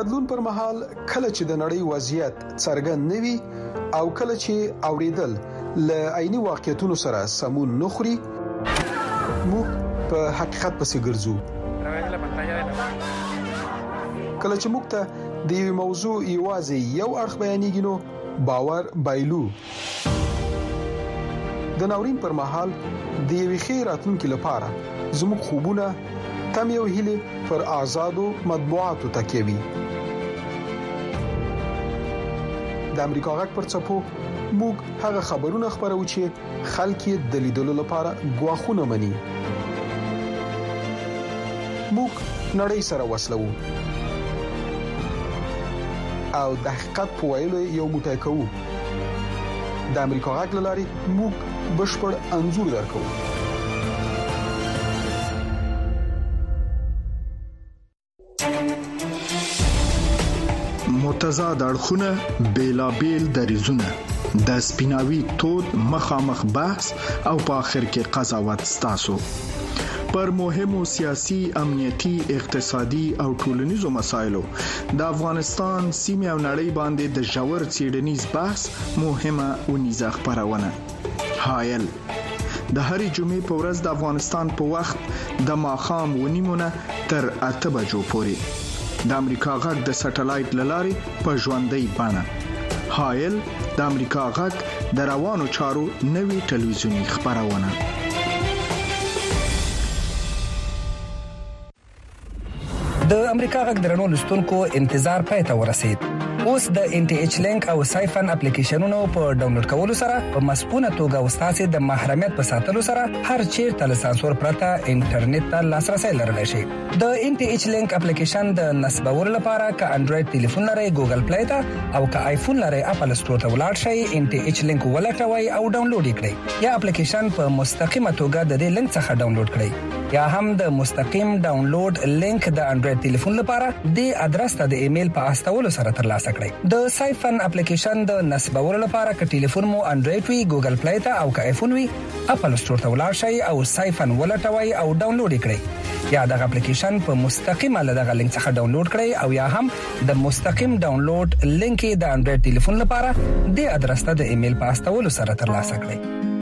بدلون پر مهال کله چې د نړۍ وضعیت څرګند نوي او کله چې اوریدل ل عیني واقعیتونو سره سمون نخري موږ په حقیقت پسې ګرځو. کله چې موږ ته د یو موضوع یوازې یو اړخ بیانېږي نو باور بایلو. د ناورین پر مهال د یوې خیراتونکو لپاره زموږ خوبونه تم یو هیله پر آزادو مطبوعاتو تکیوي. د امریکا غږ پر څپو موږ هغه خبرونه خبرو چې خلک یې د لیدلو لپاره غواخونه مني. موږ نړۍ سره وصلو او د حقیقت په ویلو یو موټی کوو. د امریکا غږ لاري موږ بشپړ انزور درکو. متضاد اړخونه بیلابیل دریزونه د سپیناوي تود مخامخ بحث او په اخر کې قضاوت ستاسو پر مهمو سیاسي، امنیتي، اقتصادي او ټولنیزو مسایلو د افغانستان سیمه او نړۍ باندې د ژور څېړنیز بحث مهمه ونیزه خبرونه. حایل د هرې جمعې په ورځ د افغانستان په وخت د ماښام 9:30 تر 8 بجو پورې د امریکا غږ د سټلایټ لاري په ژوندۍ بڼه. حایل د امریکا غږ د روانو چارو نوي ټلویزیونی خبرونه. د امریکا غږ درنو لستونکو انتظار پای ته ورسید. اوس د ان ټي ایچ لینک او سایفن اپلیکیشنونو په ډاونلوډ کولو سره په مسپونه توګه وستاسو د محرمیت په ساتلو سره هر چیرته له سانسور پرته انټرنیټ ته لاسرسي لرلی شي. د ان ټي ایچ لینک اپلیکیشن د نصبولو لپاره ک انډراید ټلیفون لري ګوګل پلی ته او ک آیفون لري اپل سٹور ته ولاړ شئ. ان ټي ایچ لینک ولټوي او ډاونلوډ کړئ یا اپلیکیشن په مستقیمه توګه د دې لینک څخه ډاونلوډ کړئ یا هم د مستقیم ډاونلوډ لینک د انډراید ټلیفون لپاره د ادرس ته د ایمیل په استولو سره ترلاسه کړئ. د سایفن اپلیکیشن د نصبولو لپاره ک ټلیفون مو انډراید وي ګوګل پلی ته او ک آیفون وي اپل سٹور ته ولاړ شئ او سایفن ولټوي او ډاونلوډ کړئ یا د اپلیکیشن په مستقیمه لدغه لینک څخه ډاونلوډ کړئ او یا هم د مستقیم ډاونلوډ لینک د انډراید ټلیفون لپاره د ادرس ته د ایمیل په استولو سره ترلاسه کړئ.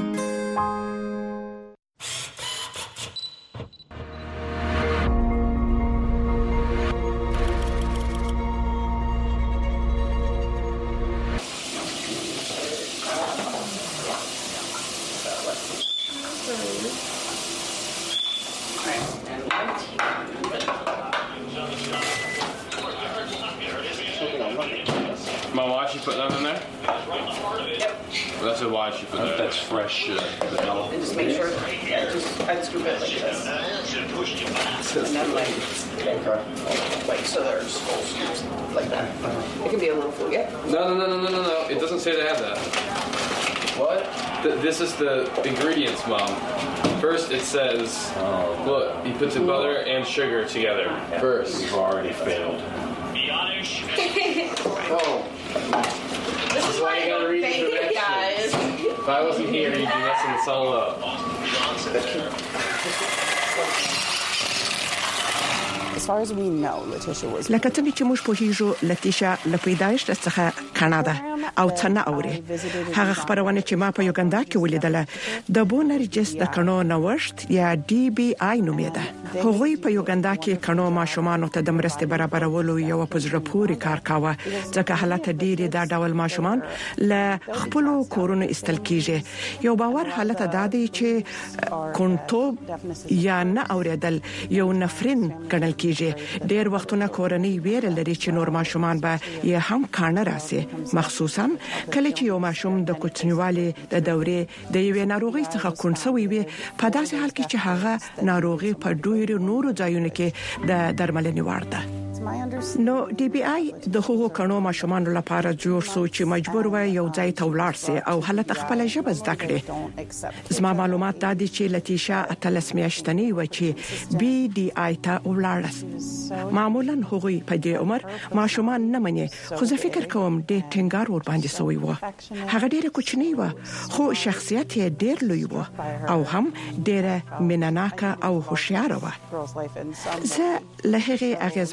My wife, she put that in there? Yep. That's a why she put that. That's fresh vanilla. And just make sure, I'd scoop it like this. And then like so there's full scoops like that. It can be a little full, yeah? No. It doesn't say they have that. What? This is the ingredients, Mom. First it says, look, you put the butter and sugar together first. You've already failed. Oh. This is why you gotta read the directions, guys. If I wasn't here, you'd be messing this all up. As far as we know, Letitia was. لکه څنګه چې موږ پوهیږو لتیشا له پیدایښت څخه کاناډا او څنګه اوري هغه خبرونه چې ما په یوګندا کې ولیدله د بونرجس د کڼو نوښت یا ډي بي آی نومېده. هغه په یوګندا کې کڼو ماشومان ته د مرستې برابرولو یو پزړه پوري کار کاوه ځکه حالت ډېری دا ډول ماشومان له خپل کورونو استل کیږي. یو باور حالت دادی چې کونټوب یا نه اوریدل یو نفرین ګڼل کیږي. ډېر وختونه کورنۍ ویره لري چې نور ماشومان به یې هم کانه راسي مخصوصا کله چې یو ماشوم د کوچنیوالي د دورې د یوې ناروغي څخه کونډسوي وي په داسې حال کې چې هغه ناروغي په ډېر نورو ځایونو کې د درملنې وړ ده. نو ډي بي آی د هغو کڼو ماشومان لپاره جوړ سو چې مجبور وي یو ځای ته ولاړ سي او حالت خپل ژبه زده کړي. زما معلومات دا دي چې لتیشا اتلس میاشتنی و چې بي ډي آی ته ولاړ. معمولا هغوی په دې عمر ماشومان نه مني خو زه فکر کوم د ټینګار ور باندې سوی و. هغه ډېر کوچنی و خو شخصیت یې ډېر لوی و او هم ډېر منناکه او هوښیار و. زه له هغه اغیزمن سوال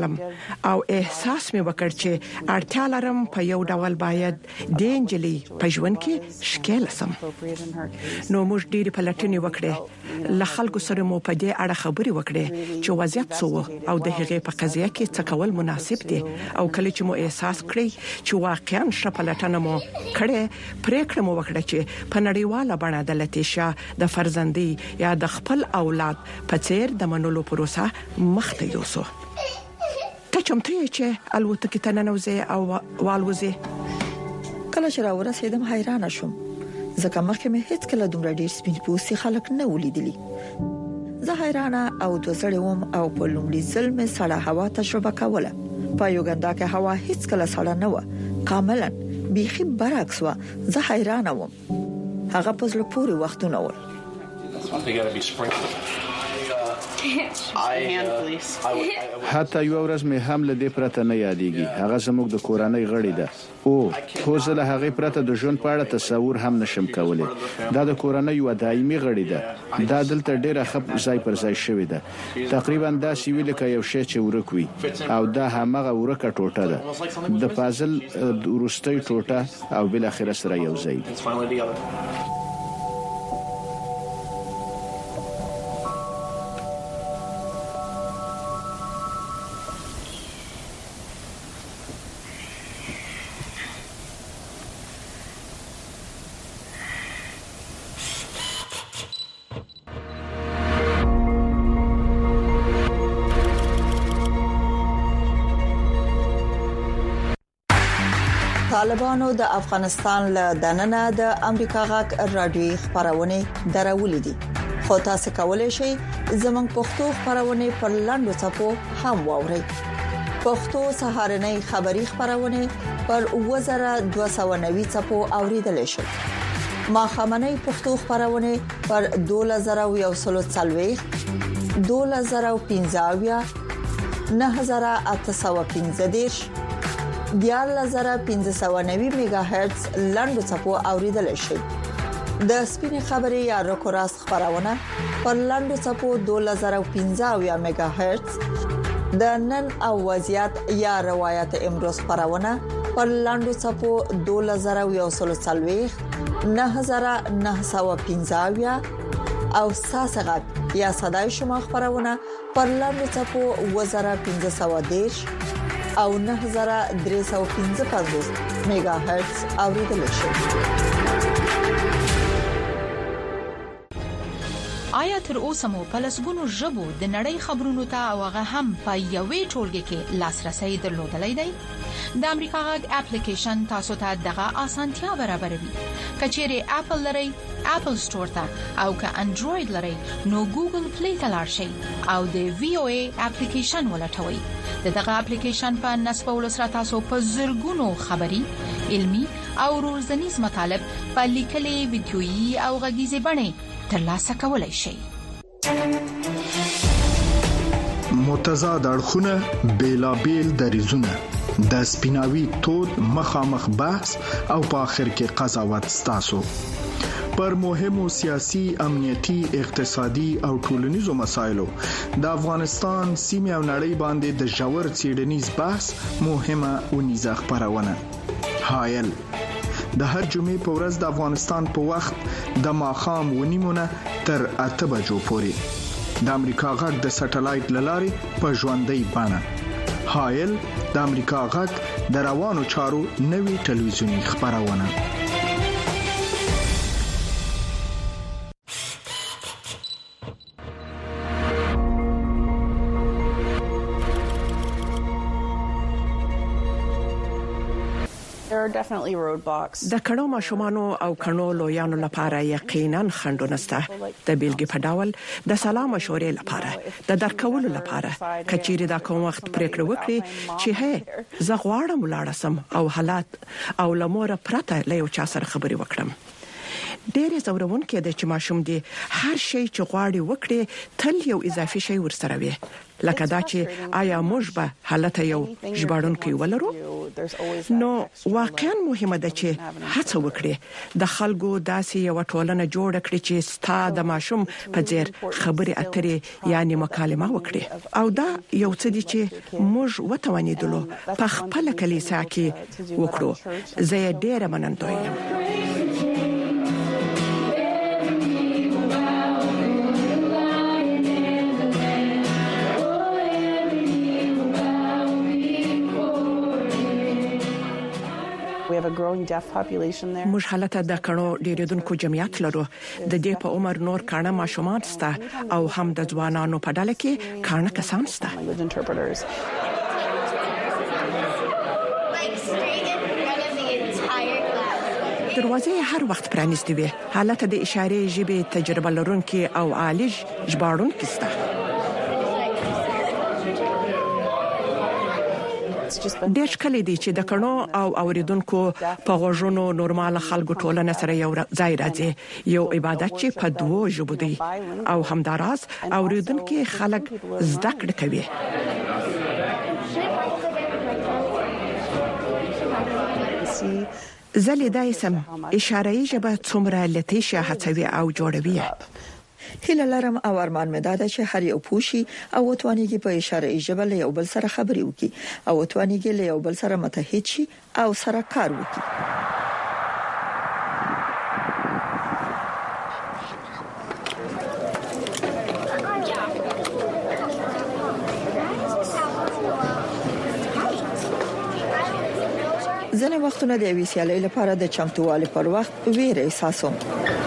کړم او احساس مې وکړ چې اړتیا لرم په یو ډول باید د انجلي په ژوند کې شکل سم. نو موږ ډېری پلټنې وکړې، له خلکو سره مو په دې اړه خبرې وکړې چې وضعیت څه او د هغې په قضیه کې څه کول مناسب دي. او کله چې مو احساس کړی چې واقعاً شپلټنه مو کړې، پریکړه مو وکړه چې په نړیواله بڼه د لتیشا د فرزندۍ یا د خپل اولاد په څیر د منلو پروسه مخته یوسو. ته چمتو یې چې الوتکې ته ننوځې او والوځې؟ کله چې راورسېدم حیران شوم، ځکه مخکې مې هیڅ کله دومره ډېر سپین پوستي خلک نه ولیدلي. زه حیران او دوزړې وم او په لومړي ځل مې سړه هوا تجربه کوله. په یوګندا کې هوا هیڅ کله سړه نه و، کاملا بیخي برعکس و. زه حیران وم. هغه په زړه پورې وختونه ول. حتی یو ورځ مې هم له دې پرته نه یادېږي. هغه زموږ د کورنۍ غړي ده. خو زه له هغې پرته د ژوند په اړه تصور هم نشم کولی. دا د کورنۍ یو دایمي غړي ده. دا دلته ډېره ښه ځای پر ځای شوې ده. تقریبا داسې وی لکه یو شی چې ورک وي، او دا همغه ورکه ټوټه ده د پازل وروستۍ ټوټه او بل اخر سره یو ځای. طالبانو د افغانستان له دننه د امریکا غاک رادیوي خبرونه درولې دي. خو تاسو کولای شئ زموږ پښتو خبرونه پر لاندو څپو هم واورئ. پښتو سهارنۍ خبری خبرونه پر 2290 څپو اوریدل شي. ما خامنۍ پښتو خبرونه پر 2140 2015 9815 1590 میگا هرتز لاندو څپو اوریدل شي. د سپینې خبرې یا رکوراس خبرونه پر لاندو څپو 2015 میگا هرتز، د نن او وضعیت یا روایت امروز خبرونه پر لاندو څپو 2140 9915 او ساسغت یا صداي شما خبرونه پر لاندو څپو 1510 او 9315 میگا هرتز اوریدل شي. آیا تر اوسه مو په لسګونو ژبو د نړۍ خبرونو ته او هغه هم په یوې ټولګه کې لاسرسي درلودلای دی؟ د امریکا غږ اپلیکیشن تاسو ته دغه اسانتیا برابروي. کچېره اپل لري، اپل ستور ته، او که انډراید لري نو ګوګل پلی ته لاړ شئ او د وی او ای اپلیکیشن ولټوئ. دغه اپلیکیشن په نسبه ولسره تاسو په زرګونو خبري، علمي او روزنیز مطالب په لیکلي، ویډیويي او غږیزي بڼه ترلاسه کولای شئ. متضاد اړخونه، بیلابیل دریزونه، د سپیناوي تود مخامخ بحث او په اخر کې قضاوت ستاسو پر مهمو سیاسي، امنیتي، اقتصادي او ټولنیزو مسایلو د افغانستان سیمه او نړۍ باندې د ژور څېړنیز بحث مهمه ونیزه خبرونه. حایل د هر جمعې په ورځ د افغانستان په وخت د ماښام ونیمونه تر 8 بجو پورې د امریکا غږ د سټلایټ لارې په ژوندۍ بڼه. حایل د امریکا غږ د روانو چارو نوي ټلویزیونی خبرونه. د کڼو ماشومانو او کڼو لویانو لپاره یقینا خندونه سته. د بیلګې په ډول د سلام مشورې لپاره، د درکولو لپاره، کچېره دا کوم وخت پریکړه وکړي چې هه زه غواړم ولاړ سم او حالات او لمور پرته له یو چا سره خبرې وکړم. ډېر زورونکې د چې ماشوم دی هر شی چې غواړي وکړي تل یو اضافي شی ورسره وي لکه دا چې آیا موږ به حالت یو ژباړونکي ولرو نو واقعا مهمه ده چې هڅه وکړي د خلکو داسې یو ټولنه جوړ کړي چې ستا د ماشوم په ځیر خبرې اترې یعنی مکالمه وکړي او دا یو څه دي چې موږ وتوانیدلو په خپل کلیسا کې وکړو زه ډېر منندوی یم We have a growing deaf population there. موږ حالت د کڼو ډیریدونکو جمعیت لرو د دې په عمر نور کڼه ماشومان سته او هم د ځوانانو په ډله کې کڼه کسان سته دروازې هر وخت پرانیستې وي حالت د اشارې ژبې تجربه لرونکي او عالج ژباړونکي سته ډېر کله دي چې د کڼو او اوریدونکو په غوږونو نورمال خلکو ټولنه سره یو ځای راځي یو عبادت چې په دوو ژبو دی او همداراز اوریدونکو خلک زده کړه کوي زلي دایسم اشاره‌ای ژبه څومره لطیفه هڅوي او جوړوي هیله لرم او ارمان مې دا ده چې هر یو پوښي او وتوانیږي په اشاره ژبه له یو بل سره خبرې وکړي او وتوانیږي له یو بل سره متحد شي او سره کار وکړي ځینې وختونه د ویسیالۍ لپاره د چمتووالي پر وخت ویره احساسوم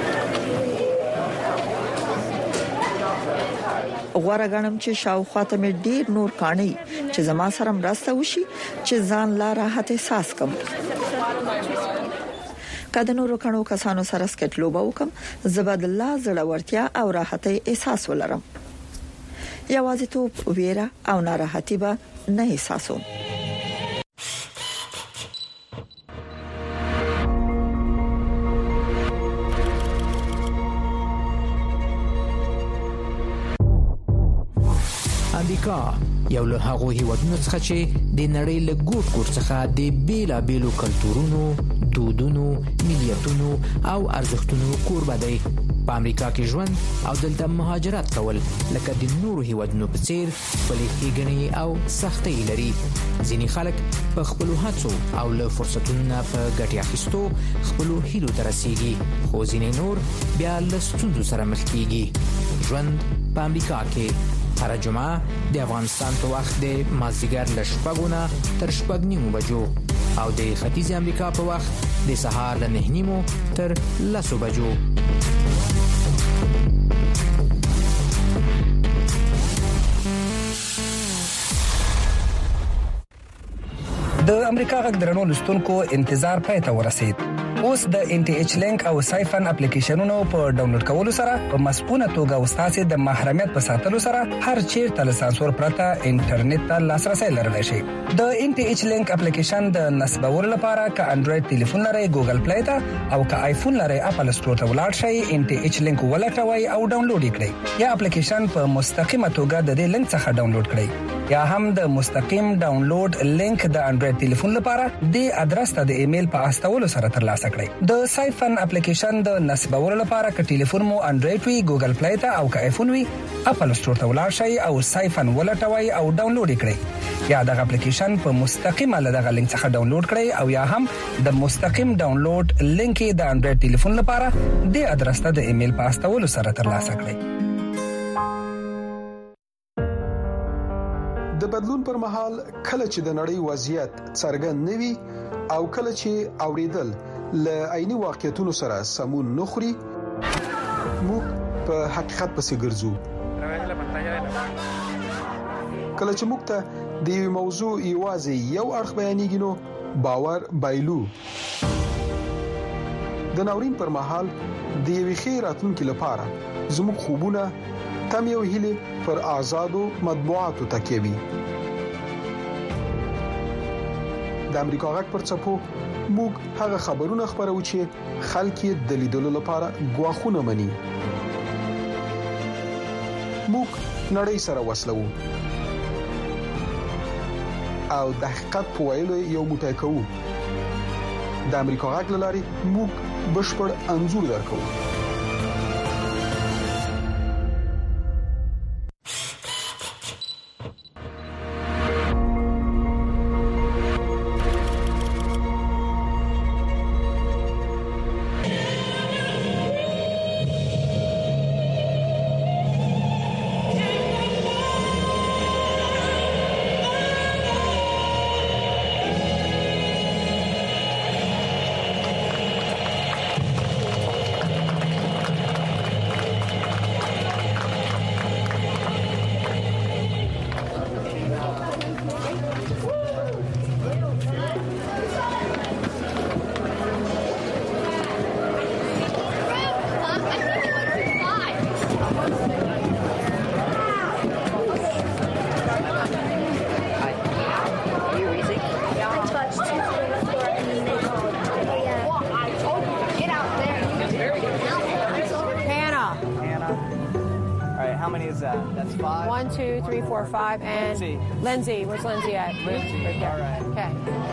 غوړه غنم چې شاوخواته مې ډیر نور کانی چې زما سره مرسته وشي چې ځان لا راحت احساس کوم کله نور کانو کسانو سره سکټ لوبه وکم زبد الله زړورتیا او راحت احساس ولرم یوازیتوب ویره او ناراحتي به نه احساسوم امریکا یو له هغو هیوادونو څخه چې د نړۍ له ګوټ ګوټ څخه د بیلابیلو کلتورونو، دودونو، ملیتونو او ارزښتونو کوربه دی. په امریکا کې ژوند او دلته مهاجرت کول لکه د نورو هیوادونو په څیر خپلې ښېګڼې او سختۍ لري. ځینې خلک په خپلو هڅو او له فرصتونو په ګټې اخیستو خپلو هیلو ته رسیږي، خو ځینې نور بیا له ستونزو سره مخ کیږي. ژوند په امریکا کې هر جمعه د افغانستان په وخت د مازدیګر له 6 تر 6:30 بجو او د ختیځ امریکا په وخت د سهار له 9:30 تر 10 بجو. د امریکا غږ درنو لستونکو انتظار پای ته ورسید. اوس د ان ټي ایچ لینک او سایفن اپلیکیشنونو په ډاونلوډ کولو سره په مسپونه توګه وستاسو د محرمیت په ساتلو سره هر چیرته له سانسور پرته انټرنیټ ته لاسرسي لرلی شي. د ان ټي ایچ لینک اپلیکیشن د نصبولو لپاره ک انډراید ټلیفون لري ګوګل پلی ته او ک آیفون لري اپل سٹور ته ولاړ شئ، ان ټي ایچ لینک ولټوي او ډاونلوډ کړئ یا اپلیکیشن په مستقیمه توګه د دې لینک څخه ډاونلوډ کړئ یا هم د مستقیم ډاونلوډ لینک د انډراید ټلیفون لپاره د ادرس ته د ایمیل په استولو سره ترلاسه کړئ. د سایفن اپلیکیشن د نصبولو لپاره ک ټلیفون مو انډراید وي ګوګل پلی ته او ک آیفون وي اپل سٹور ته ولاړ شئ او سایفن ولټوي او ډاونلوډ کړئ یا د اپلیکیشن په مستقیمه له دغه لینک څخه ډاونلوډ کړئ او یا هم د مستقیم ډاونلوډ لینک د انډراید ټلیفون لپاره د ادرس ته د ایمیل په استولو سره ترلاسه کړئ. د بدلون پر مهال کله چې د نړۍ وضعیت څرګند نوي او کله چې اوریدل له عیني واقعیتونو سره سمون نخوري موږ په حقیقت پسې ګرځو. کله چې موږ ته د یو موضوع یوازې یو اړخ بیانېږي نو باور بایلو. د ناورین پر مهال د یوې ښې راتلونکي لپاره زموږ خوبونه تم یو هیله پر آزادو مطبوعاتو تکیوي. د امریکا غږ پر څپو موږ هغه خبرونه خبرو چې خلک یې د لیدلو لپاره غواخونه مني. موږ نړۍ سره وصلو او د حقیقت په ویلو یو موټی کوو. د امریکا غږ لاري موږ بشپړ انزور درکو. That's 5. 1, 2, 3, 4, 5, and Lindsay. Where's Lindsay at? Lindsay. Right there. All right. Okay.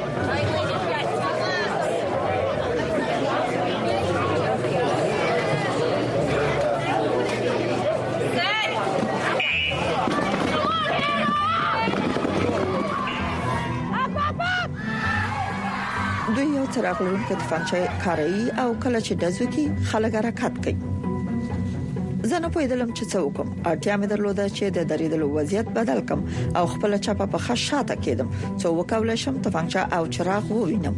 دوی یو څراغ لرونکي تفنګچه کاروي او کله چې دزو کې خلک حرکت کوي. زه نه پوهیدلم چې څه وکم. اړتیا مې درلوده چې د دریدلو وضعیت بدل کم او خپل چاپه په خشاته کېدم څو وکولای شم تفنګچه او چراغ ووینم.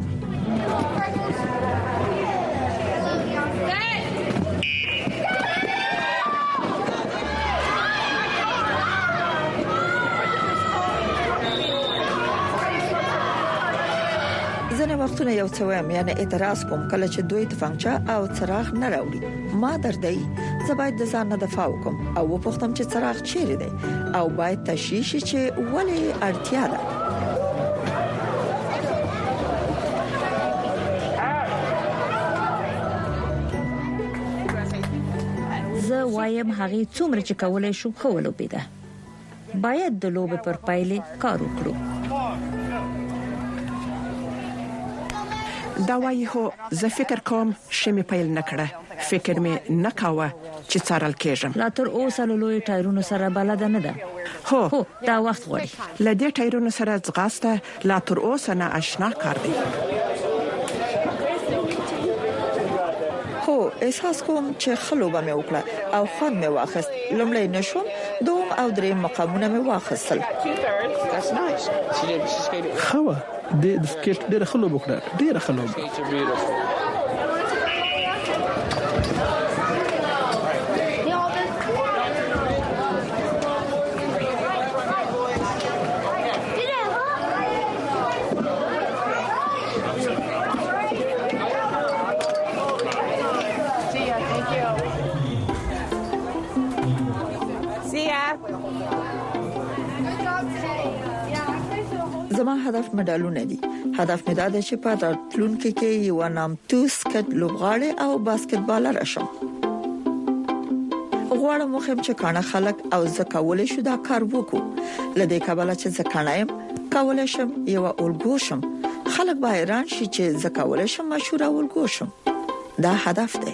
ځنه وختونه یو څه وایم یعنی اعتراض کوم کله چې دوی تفنګچه او چراغ نه راوړي. ما دردای زه باید د ځان نه دفاع وکم او وپوښتم چې چراغ چیرې دی او باید تشویش چې ولې اړتیا ده. زه وایم هغه څومره چې کولای شو خولو بيده. باید د لوبې پر پایلې کار وکړو. دا وایي هو زه فکر کوم شمه پیل نکړه. فکر مې نکاوه چې څارل کېږم. لا تر اوسه لوی ټایرونو سره بلد نه ده. هو دا وخت غواړي. لدې ټایرونو سره ځغاسته لا تر اوسه نه آشنا کار دی. هو احساس کوم چې خلوبه مې وکړه او خوند مې واخیست. لومړی نشوم دوم او دریم مقامونه مې واخیستل. خو د سکیټ ډېر خلوب وکړه. ډېر خلوب. زما هدف مډالونه دي. هدف مې دا دی چې په راتلونکي کې یو نامتو سکټ لوبغاړی او باسکټبالر شم. غواړم مخم چې کانه خلک او زکولې شو دا کار وکړو. لدې کابل چې زکانایم کولای شم یو اولګو شم. خلک به حیران شي چې زکولې شم مشهور اولګو شم. دا هدف دی.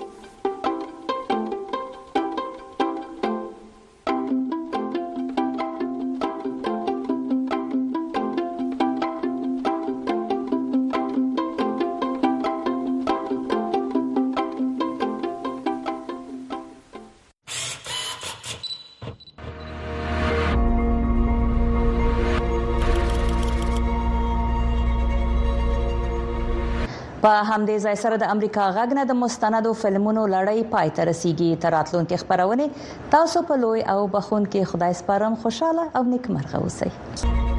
په همدې ځای سره د امریکا غږ نه د مستندو فلمونو لړۍ پای ته رسیدي. تر راتلونکي خبرونه تاسو په لوی او بخون کې خدای سپارم. خوشاله او نیکمرغه اوسئ.